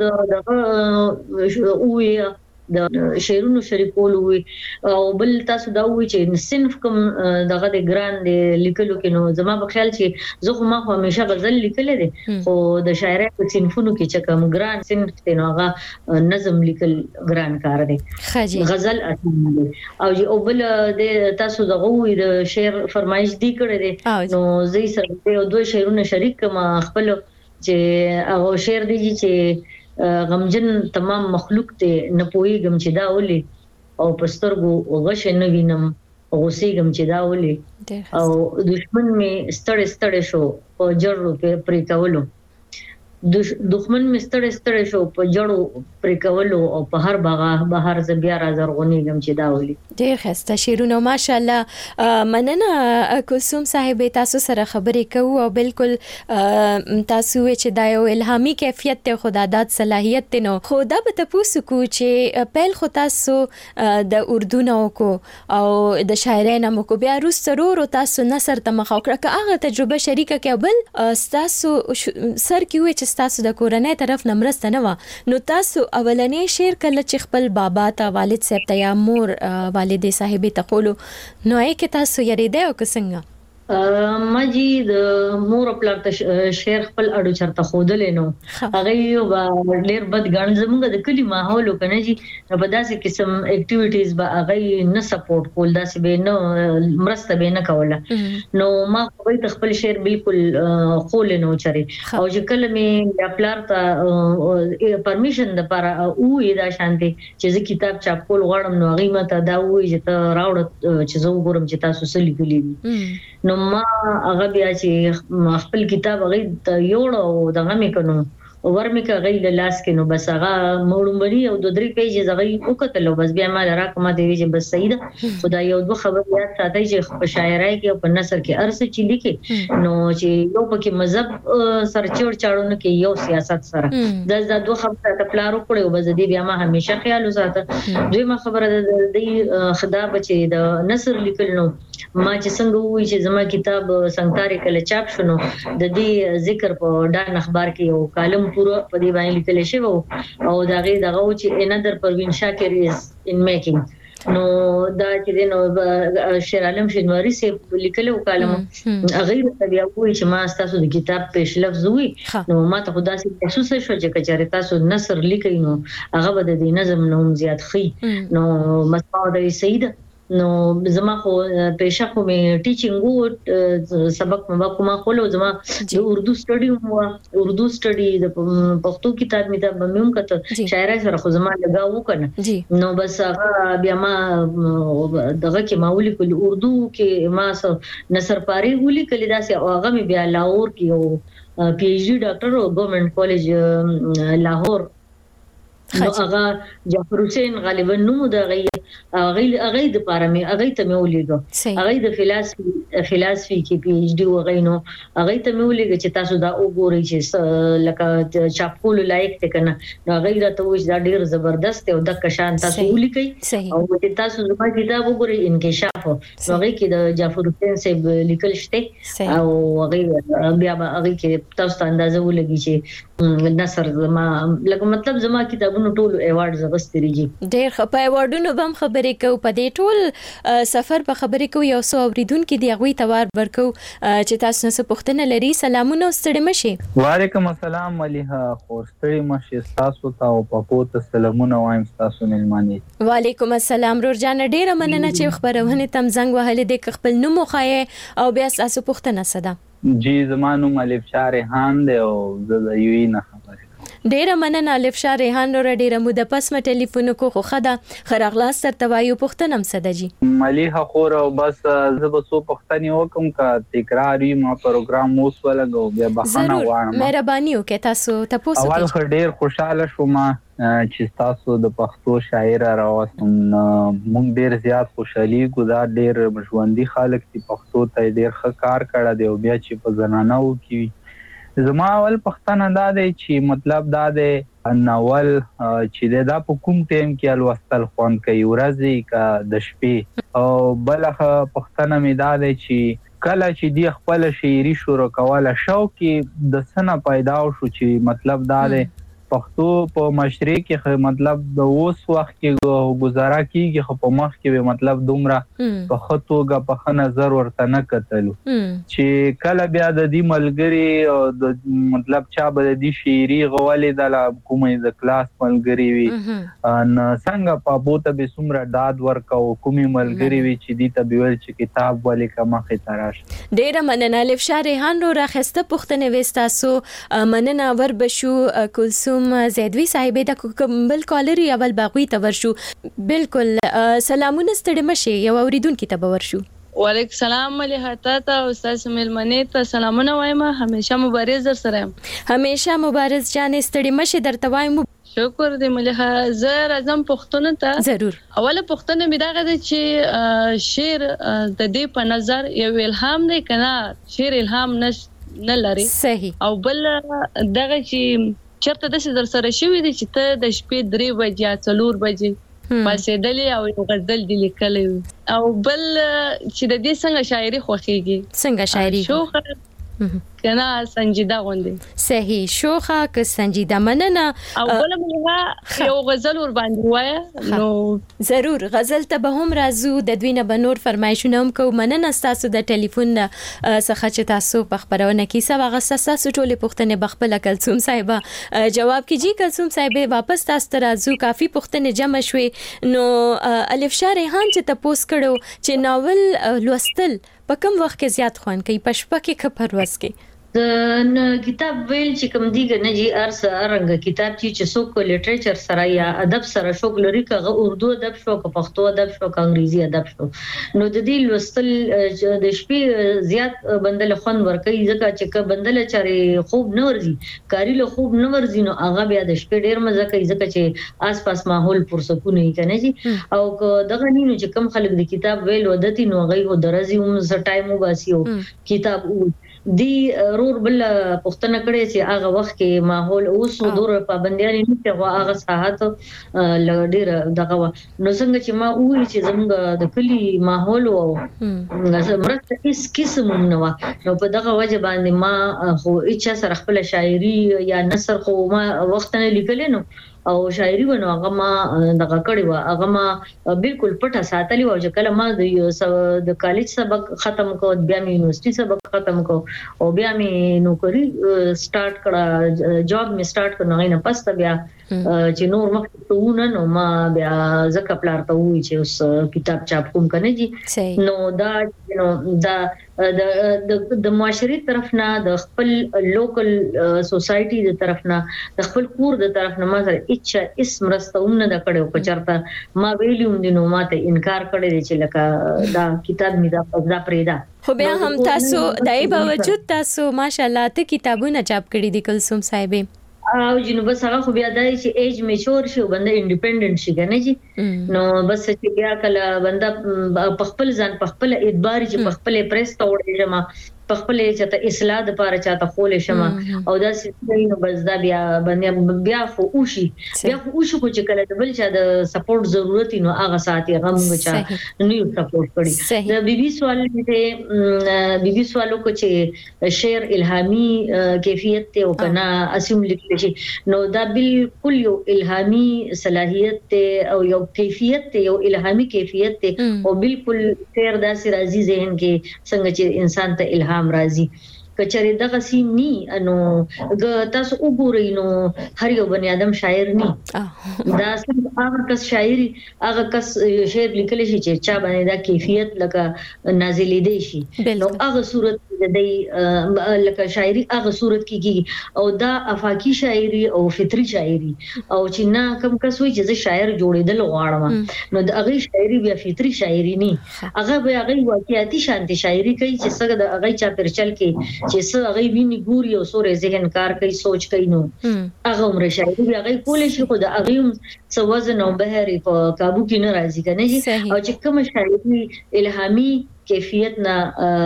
دغه اوه د شعرونو شریکول وي او بل تاسو دا وی چې صنف کوم دغه د ګران دی لیکلو کې، نو زما په خیال چې زه خو ما خو همیشه غزل لیکل دي، خو د شاعرۍ په صنفونو کې چې کوم ګران صنف دی نو هغه نظم لیکل ګران کار دی. غزل اسان دی. او بل د تاسو دغه وی د شعر فرمایش دی کړی دی، نو زه سره یو دوه شعرونه شریک کما خپل چې هغه شعر دی چې غمجن تمام مخلوق ته نه پويګم چې دا ولي او پسترګو غش نه وینم غوسېګم چې دا ولي او دشمن می ستړ ستړ شو په جړو پرې کولو دښمن می ستړ ستړ شو په جړو پرې کولو او په هر باغه بهر ز بیا را زرغونېګم چې دا ولي. ډېر ښه شعرونه ماشاءالله. مننه کلثوم صاحب، تاسو سره خبرې کوو او بالکل تاسو چې دا یو الهامي کیفیت ته خدادات صلاحیت ته نو خو دا به تاسو کو چې پیل خو تاسو د اردو نو کو او د شاعرۍ نو کو بیا روس ضرور تاسو نثر ته مخاو کړه هغه تجربه شریکه کې بل تاسو سر کې چې تاسو د کورنۍ طرف نمرسته نه و، نو تاسو اولنې شعر کله چې خپل بابا ته والد صاحب ته یا مور والدې صاحبې ته قولو نو یې کې تاسو یریده او څنګه؟ ما جی د مور خپل ته شعر خپل اډو چرته خودلې نو هغه یو ډېر بد ګڼ زموږ د کلی ماحول کنه جی په داسې قسم اکټیویټیز به هغه نه سپورټ کول، داسې به نه مرسته به نه کوله. نو ما خو خپل شعر بالکل خول نه چره او چې کله مې خپل ته پرمیشن د پر او دا شانتي چې زه کتاب چاپ کول غواړم نو هغه ماته دا وایي چې ته راوړ چې زه وګورم چې تاسو څه لیکلي. نو ما هغه بیا چې خپل کتاب هغه ته یوړو دغه مې کنو ورمې هغه له لاس کې نو بس هغه موړمبري او د درې پیجز هغه وکړلو، بس بیا ما راکمه دی چې بس صحیح ده خدای یو دوه خبر یاد ساتي چې په شاعرۍ کې او په نثر کې ارسه چې لیکي نو چې یو پکې مذهب سرچور چاړو کې یو سیاست سره د د دوه خبره ته پلارو کړو، بس دې بیا ما همیشه خیال وساته. دویمه خبره د خدا بچي د نثر لیکل نو ما چې څنګه وایي چې زما کتاب څنګه کله چاپ شونه د دې ذکر په ډان اخبار کې یو کالم پوره په دې باندې لیکل شوی او دا غي دغه چې انذر پروین شاکر از ان میکینګ نو دا چې نو شیر عالم شینواری سي لیکلو کالم هغه د بیا کوی چې ما تاسو د کتاب پیش لفظ وي نو ما ته خدا سي محسوس شو چې کچاره تاسو نثر لیکي نو هغه به د نظم نوم زیات خي نو مسعود سید نو زما خو پېښه خو مې ټیچینګ وو سبق ما کومه خلو زما د اردو سټډي مو اردو سټډي د پښتو کتاب مې ته بموم کته شاعر سره خو زما لګاو کنه نو بس هغه بیا ما دغه کې ماولي کول اردو کې ما نصر پاری ولي کلی داسې هغه مې بیا لاهور کې یو پی ایچ ډي ډاکټر او ګورنمنت کالج لاهور نو هغه جعفر حسین غالبا نو د غي هغه هغه د پاره مې هغه ته مې ولېګو هغه د فلسفي فلسفي کې پی ایچ ډي وغینو هغه ته مې ولېګو چې تاسو دا وګورئ چې لکه چاپول لایق ته کنه نو هغه راته وښ دا ډیر زبردست او د کشان تاسو ولیکي او چې تاسو زما کتاب وګورئ انکشاف نو هغه کې د جعفر حسین صاحب لیکل شته او هغه بیا هغه کې تاسو ته اندازه ولګي چې نصر زما لکه مطلب زما کتابونو ټول ایوارډ زغستريږي ډېر خپای ایوارډونو بم خبرې کو په دې ټول سفر په خبرې کو یو څو اوریدونکو دی غوي توار ورکو چې تاسو نه پوښتنه لري سلامونه ستړي مشي وعلیکم السلام مليها خو ستړي مشي تاسو ته او په پوت سلامونه وایم تاسو ملماني وعلیکم السلام رور جان ډېر مننه چې خبرونه تم زنګ وهلې د خپل نوم خوای او بیا تاسو پوښتنه صدا جی زمانو ملف شارهان دی او د یوی نه خبره ډیره مننه الف شاه ریحان نور ډیره مو د پس م ټلیفون کو خو خدا خراغلاس تر توایو پښتنم صدجی مليها خور او بس زب سو پښتنی وکم کا تکراری ما پروګرام موس ولګو بیا بهانه وانه مهرباني وکړه تاسو تاسو اول ډیر خوشاله شوم چې تاسو د پښتو شاعر راوستم مونږ ډیر زیات خوشالي ګزار ډیر مشوندي خلک چې پښتو ته ډیر ښه کار کړی دی او بیا چې په زنانه وکي زما اول پښتنه دا دی چې مطلب دا دی ناول چې دا په کوم ټیم کې الوستل خوان کوي ورځي کا د شپې او بلخه پښتنه می دا دی چې کله چې دی خپل شاعري شروع کوله شوق د سنه پیدا شو چې مطلب دا دی پښتو په معاشره کې مطلب د اوس وخت کې گزاره کیږي خو په مخ کې مطلب دومره په خطوګه په نظر ورته نه کتلو چې کله بیا د دې ملګری او د مطلب چا به د دې شاعري غوالې د کومې د کلاس ملګری وي ان څنګه په بوته به سمره داد ورکاو کومې ملګری وي چې دې ته ویل چې کتاب ولې کمخه تراش ډېر مننه الف شاه ریحان رو راخسته پښتنه وستاسو مننه ور بشو کلثوم زیدوی صاحب د بل کالری اول باغوي ته ورشو بالکل سلامونه ستړي مشه یو اوریدونکو ته ورشو وعلیکم السلام مليها تاته استاد ملمنه ته سلامونه وایم همیشه مبارز در سره همیشه مبارز جان ستړي مشه درته وایم شکر دې مليها زه راځم پښتون ته ضرور اوله پښتون مې دا غواړي چې شعر د دې په نظر یو الهام دی کنه شعر الهام نه لري صحیح او بل دغه چې چرته د سر سره شوې دي چې ته د شپې درې بجې څلور بجې پاسې دلی او یو غزل دی لیکلی او بل چې د دې څنګه شاعري خوښيږي څنګه شاعري شو کنه سنجیده غوندي صحیح شوخه که سنجیده مننه او بل موږ یو غزل ور باندې وای نو ضرور غزل ته به هم راځو د دوی نه بنور فرمایشونه هم کو مننه تاسو د ټلیفون څخه چې تاسو په خبرونه کې سبا غسه تاسو ټولې پښتنې بخپل کلثوم صاحب جواب کیږي کلثوم صاحب واپس تاسو ته راځو کافي پښتنې جمع شوي نو الف شاه ریحان چې تاسو کړو چې ناول لوستل په کوم وخت کې زیات خوان کوي پښپا کې کپروس کې د کتاب ویل چې کوم دیګ نه جی ارس ارنګ کتاب چې څوک لټریچر سره یا ادب سره شوق لري کغه اردو ادب شو که پښتو ادب شو که انګریزي ادب شو نو د دې لوستل د شپې زیات بندل خون ورکي ځکه چې بندل چاري خوب نه ورزي کاری له خوب نه ورزي نو هغه بیا د شپې ډیر مزه کوي ځکه چې آس پاس ماحول پرسکون نه کنه جی او دغه نینو چې کم خلک د کتاب ویل ودتی نو هغه هو درځي هم ز ټایم وباسي کتاب دی رور بل پښتنه کړي چې هغه وخت کې ماحول اوس دور پابندیان نه کوي هغه ساحت لډیر دغه نو څنګه چې ما وایي چې زموږ د کلی ماحول او مرسته هیڅ قسم نه و نو په دغه وجه باندې ما خو اچا سره خپل شاعري یا نثر خو ما وخت نه لیکل نو او شاعري ونه هغه ما دغه کړی و هغه ما بالکل پټه ساتلی و چې کله ما د کالج سبق ختم کو بیا مې یونیورسيټي سبق ختم کو او بیا مې نوکری سٹارټ کړه جاب مې سٹارټ کړه نه پس بیا چې نور مخته نو ما بیا زکه پلار ته وی چې اوس کتاب چاپ کوم کنه جی نو دا نو دا د د معاشري طرف نه د خپل لوکل سوسايټي د طرف نه د خپل کور د طرف نه ما سره اچھا اسم رستونه د کړو په چرته ما ویلیوم دینو ماته انکار کړی چې لکه دا کتاب می دا دا پریدا خو بیا هم تاسو دای باوجود تاسو ماشاءالله ته کتابونه چاپ کړی دي کلثوم صاحب او جنو بس هغه خو بیا دای چې ایج میچور شي بنده انډیپندنت شي کنه جی نو بس چې بیا کله بنده په خپل ځان په خپل اعتبار چې په خپل پریس ته وړي جما په خپل چې اصلاح د پاره چاته خولې شمه او دا چې نو بس دا بیا باندې بیا خو اوشي بیا خو اوشي کو چې کله د بل چا د سپورټ ضرورت نو هغه ساتي غم چا نو یو سپورټ کړي د بي بي سوال دې بي بي سوالو کو چې شعر الهامي کیفیت ته او کنه اسیم لیکل شي نو دا بالکل یو الهامي صلاحیت ته او یو کیفیت ته یو الهامي کیفیت ته او بالکل شعر داسې راځي ذهن کې څنګه چې انسان ته الهام راځي کچره دغه سی ني انو ګ تاسو وګورئ نو هر یو بني ادم شاعر ني دا هغه کس شاعري هغه کس شعر لیکل شي چې چا باندې دا کیفیت لکه نازلې دي شي نو هغه صورت د لکه شاعري هغه صورت کیږي او دا افاقي شاعري او فطري شاعري او چې نه کم کس وي چې شاعر جوړېدل غواړم نو د هغه شاعري بیا فطري شاعري ني هغه بیا هغه واقعيتي شانتي شاعري کوي چې څنګه د هغه چا پرچل کې چې څه هغه ویني ګوري او سورې ذهن کار کوي سوچ کوي نو هغه عمر شاعري بیا هغه کولې شي خو د هغه څه وزن او بهري په قابو کې نه راځي کنه او چې کوم شاعري الهامي کیفیت نه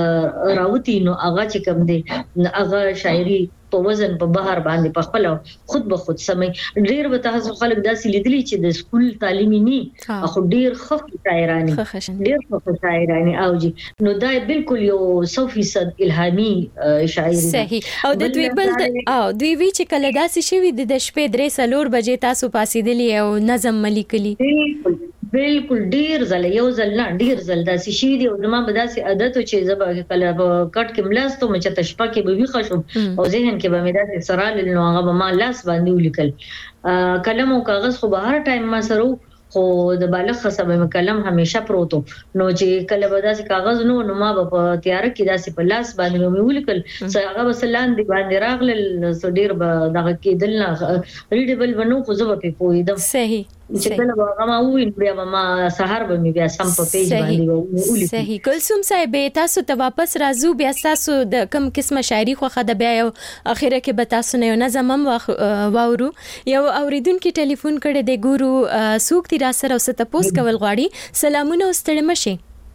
راوتی نو هغه چې کوم دی هغه شاعري په وزن په بهر باندې په خپل خود به خود سمې ډیر به تاسو خلک داسې لیدلی چې د سکول تعلیمي نه اخو ډیر خف شاعرانی ډیر خف شاعرانی او جی نو دا بالکل یو سو فیصد الهامي شاعري صحیح او د دوی بل او دوی وی چې کله داسې شوی د شپې درې سلور بجې تاسو پاسېدلی او نظم ملیکلی بالکل ډیر زل یو زل نه ډیر زل داسې شي دی او زما به داسې عادت چې زبا کله کټ کې ملاستو مچ ته شپه کې به وی خشم او ذهن کې به مې داسې سرال نو هغه ما لاس باندې ولیکل قلم او کاغذ خو به هر ټایم ما سره خو د بالغ خصبه مې قلم همیشه پروتو نو چې کله به داسې کاغذ نو نو ما به په تیار کې داسې په لاس باندې مې ولیکل هغه بسلان دی باندې راغل ډیر به دغه کېدل نه ریډیبل ونو خو زه به پوهیدم صحیح چې کله هغه ما وین بیا ما سحر به مې بیا سم په پیج باندې ولیکل صحیح کلثوم صاحب تاسو ته واپس راځو بیا تاسو د کم قسمه شاعري خو خد بیا یو اخره کې به تاسو نه نظم هم واورو یو اوریدونکو ټلیفون کړي د ګورو سوق را سره او ست پوس کول غواړي سلامونه واستړم شي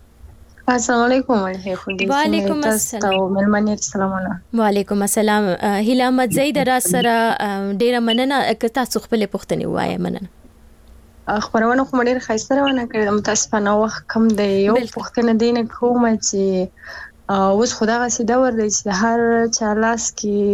السلام علیکم وعلیکم وعلیکم السلام ملمنه سلامونه وعلیکم السلام هیله احمد زید را سره ډیره مننه که تاسو خپل پوښتنه وایي مننه خبرونه خو ډیر خاصه روانه کړم متاسفانه وخت کم دی یو پوښتنه دینه کوم چې اوس خدای غسی دا ور دی چې هر چا لاس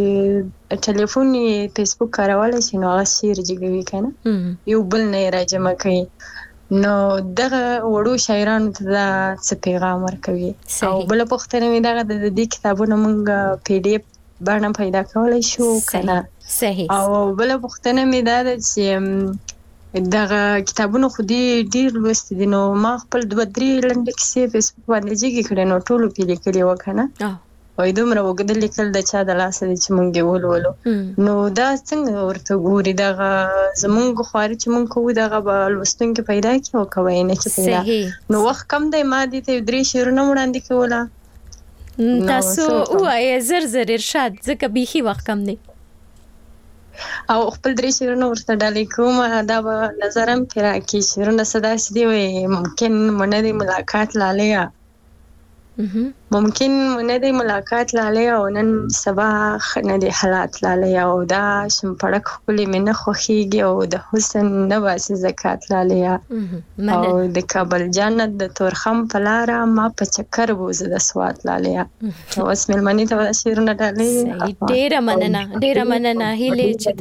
کې ټلیفون فیسبوک کارول شي نو هغه شیر جګوي کنه یو بل نه راجمه کوي نو دغه وړو شاعرانو ته دا څه پیغام ورکوي او بل پوښتنه مې دغه د دې کتابونو مونږ پی ډی اف باندې پیدا کولای شو کنه صحیح او بل پوښتنه مې دا چې دغه کتابونو خو دې ډیر لوستي دي نو ما خپل دوه درې لنډه کیسې فیسبوک باندې جګې کړې نو ټولو کې لیکلي وکنه وای دومره وګدل لیکل د چا د لاس دي چې مونږ یې ولولو نو دا څنګه ورته ګوري دغه زمونږ خواري چې مونږ کوو دغه به لوستونکو پیدا کړي او کوي نه چې پیدا نو وخت کم دی ما دې ته درې شعرونه وړاندې کوله تاسو وای زر زر ارشاد ځکه بيخي وخت کم دی او خپل درې شعرونه ورته ډالې کوم دا به نظرم کې راکې شعرونه صدا سي دی وي ممکن منه دې ملاقات لالیا ممکن نه دی ملاقات لاله او نن سبا نه دی حالات لاله او دا شمپړک خپل منه خوخيږي او د حسن نه واسي زکات لاله او د کابل جنت د تورخم پلاره ما په چکر بوزه د سوات لاله اوس ملمنی ته شیرونه ډالې ډیره مننه ډیره مننه هیله چې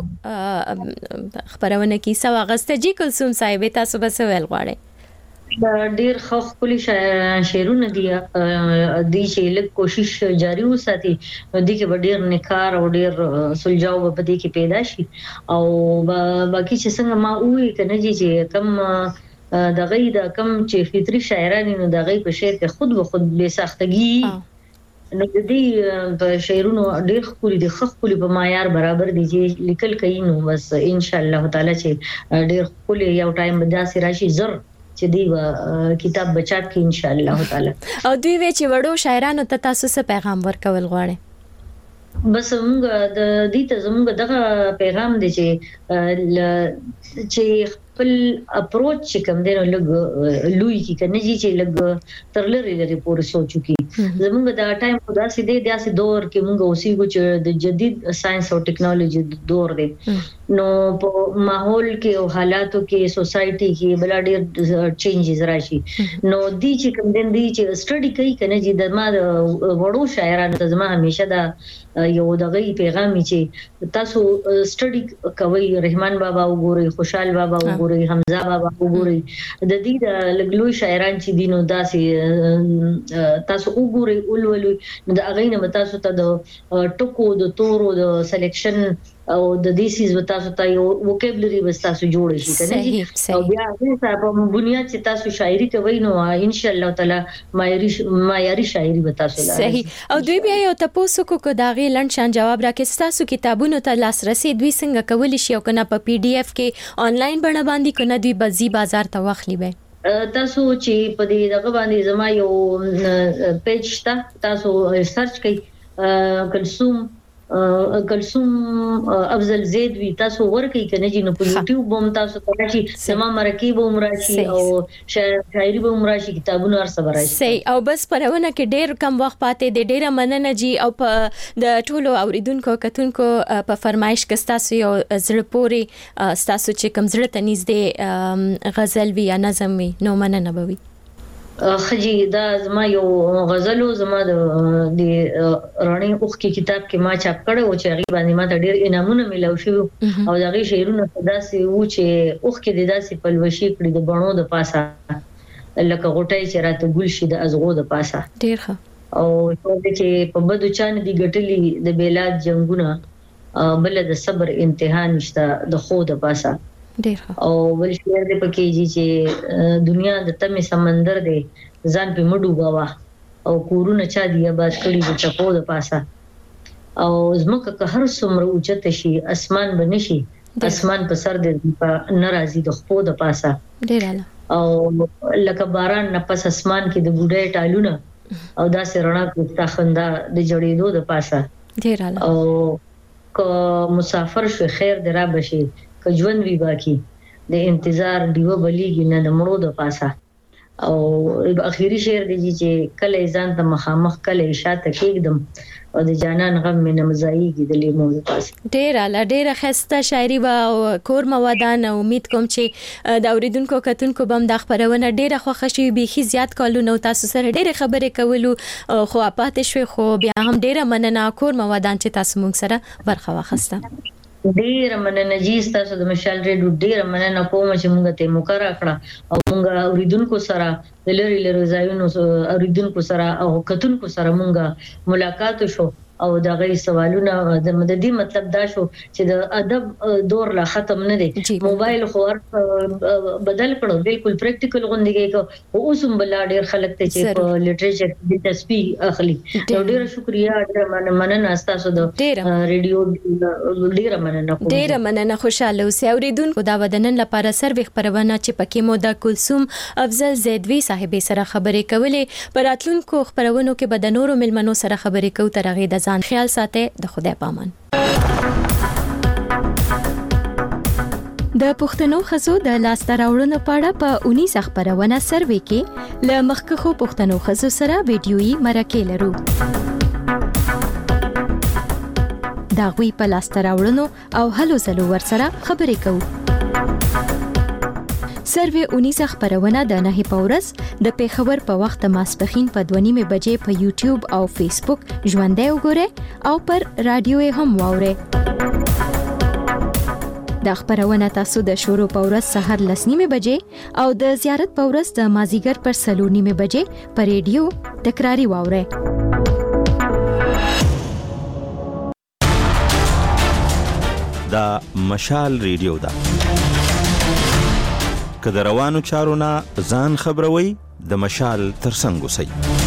تاسو خبرونه کی سو اگست جی کلثوم صاحب تاسو بس ویل غواړئ ډیر خو خپل شعرونه دي د چې لږ کوشش جاری وساتي د کې ډیر نکار او ډیر سلجاو په دې کې پیدا شي او باقي چې څنګه ما وې کنه چې کم د غي د کم چې فطري شاعرانو د غي په شعر کې خود به خود به سختګي نو د دې په شعرونو ډیر خوري د خپل په معیار برابر دي چې لیکل کوي نو بس ان شاء الله تعالی چې ډیر خپل یو ټایم به داسې راشي زر چې دی کتاب بچات کې ان شاء الله تعالی او دوی وی چې وړو شاعرانو ته تاسو څه پیغام ورکول غواړئ بس موږ د دې ته زموږ دغه پیغام دی چې چې خپل اپروچ چې کوم دی لګ لوی کی کنه چې لګ تر لري لري پورې سوچو کی زموږ د ټایم په داسې دی داسې دور کې موږ اوسې کو چې د جدید ساينس او ټیکنالوژي دور دی نو په ماحول کې او حالاتو کې سوسايټي کې بل ډېر چینجز راشي نو دی چې کوم دین دی چې سټڈی کوي کنه چې د ما وړو شاعرانو ته زما همیشه دا یو دغه پیغام چې تاسو سټڈی کوي رحمان بابا وګورئ خوشحال بابا وګورئ حمزه بابا وګورئ د دې د لګلوي شاعران چې دینو داسې تاسو وګورئ اولولو د اغه نه تاسو ته د ټکو د تورو د سلیکشن او د دې سیز تاسو ته یو وکیبلری تاسو جوړ شي کنه او بیا هغه په بنیاد چې تاسو شاعري کوي نو ان شاء الله تعالی معیاري معیاري شاعري تاسو لاره صحیح او دوی بیا یو تاسو کو کو داغي لند شان جواب راکې تاسو کتابونو ته لاسرسي دوی څنګه کولی شي او کنه په پی ډی اف کې آنلاین بڼه باندې کنه دوی بزی بازار ته واخلي به تاسو چې په دې دغه باندې زما یو پیج شته تاسو سرچ کړئ کلثوم کلثوم افضل زید وی تاسو ورکې کنه چې نو په یوټیوب بوم تاسو ته شي سما مرکب بوم راشي او شاعري بوم راشي کتابونه ار صبر راشي صحیح او بس پرونه کې ډېر کم وخت پاتې د ډېر مننه جی او په د ټولو اوریدونکو کتونکو په فرمایش کې تاسو یو زړه پوري تاسو چې کم زړه ته نږدې غزل وی یا نظم وی نو مننه بوي خجی دا زما یو غزلو زما د رانی اوخ کی کتاب کې ما چاپ کړو چې هغه باندې ما ته ډیر انعامونه ملو شو او دغه شعرونه داسې و چې اوخ کې د داسې پلوشي کړی د بڼو د پاسه لکه غټي چې راته ګل شي د ازغو د پاسه ډیر ښه او چې په بدو چان دي ګټلي د بیلاد جنگونه بل د صبر امتحان نشته د خو د پاسه او بل شعر دې پکې چې دنیا د تمه سمندر دی ځان په مډو غوا او کورونه چا دی آباد کړی د چپو د پاسه او زمکه که هر څومره اوچته شي اسمان بنشي اسمان په سر دې په ناراضي د خپو د پاسه ډیراله او لکه باران نه پس اسمان کې د ګډې ټالونه او داسې رڼا کوستا خندا د جړېدو د پاسه ډیراله او که مسافر شو خیر درا بشي ژوند وی باقی د انتظار دیو بلیږي نه د مړو د پاسه او اخیری شعر دی چې کله ځان ته مخامخ کله شاته کېږم او د جانان غم مې نمزایږي د لیمو د پاسه ډیر اعلی ډیر خسته شاعري او کور موادان امید کوم چې د اوریدونکو کتونکو بم د خبرونه ډیره خوښ شي بيخي زیات کالو نو تاسو سره ډیره خبرې کولو خو پاتې شوي خو بیا هم ډیره مننه کور موادان چې تاسو مونږ سره برخه واخسته ډیر مننه جی تاسو د مشال ریډیو ډیر مننه کوم چې موږ ته مقرره کړه او موږ اوریدونکو سره د لری لری ځایونو اوریدونکو سره او کتونکو سره موږ ملاقات شو او دا غي سوالونه د مددي مطلب دا شو چې د ادب دور لا ختم نه دي موبایل خو بدل کړو بالکل پریکټیکل غونډه کې او اوس هم بل ډیر خلک ته چې په لټریچر د تسبیح اخلي نو ډیر شکریا ډیر مننه تاسو د ریډیو ډیر مننه ډیر مننه خوشاله اوسئ اوریدونکو دا ودنن لپاره سروي خبرونه چې پکې مو د کلثوم افضل زیدوی صاحب سره خبرې کولې پراتلونکو خبرونو کې بد نورو ملمنو سره خبرې کوو ترغه د ځان خیال ساته د خدای پامان. د پښتنو خزو د لاسته راوړنو په اړه په اونیزه خبرونه سروې کې ل مخکخو پښتنو خزو سره ویډیويي مرکه لرو. دا غوي په لاسته راوړنو او هلو ځلو ورسره خبرې کوو. سروې اونیزه خبرونه د نه په ورځ د پیښور په وخت ماسپخین په دوه نیمه بجې په یوټیوب او فیسبوک ژوندۍ وګورئ او پر رادیو هم واورئ. د خبرونه تاسو د شروع په ورځ سحر لس نیمه بجې او د زیارت په ورځ د مازیګر پر سلور نیمه بجې په ریډیو تکراری واورئ. دا مشال ریډیو ده. که د روانو چارو نه ځان خبروي د مشال ترڅنګ اوسئ.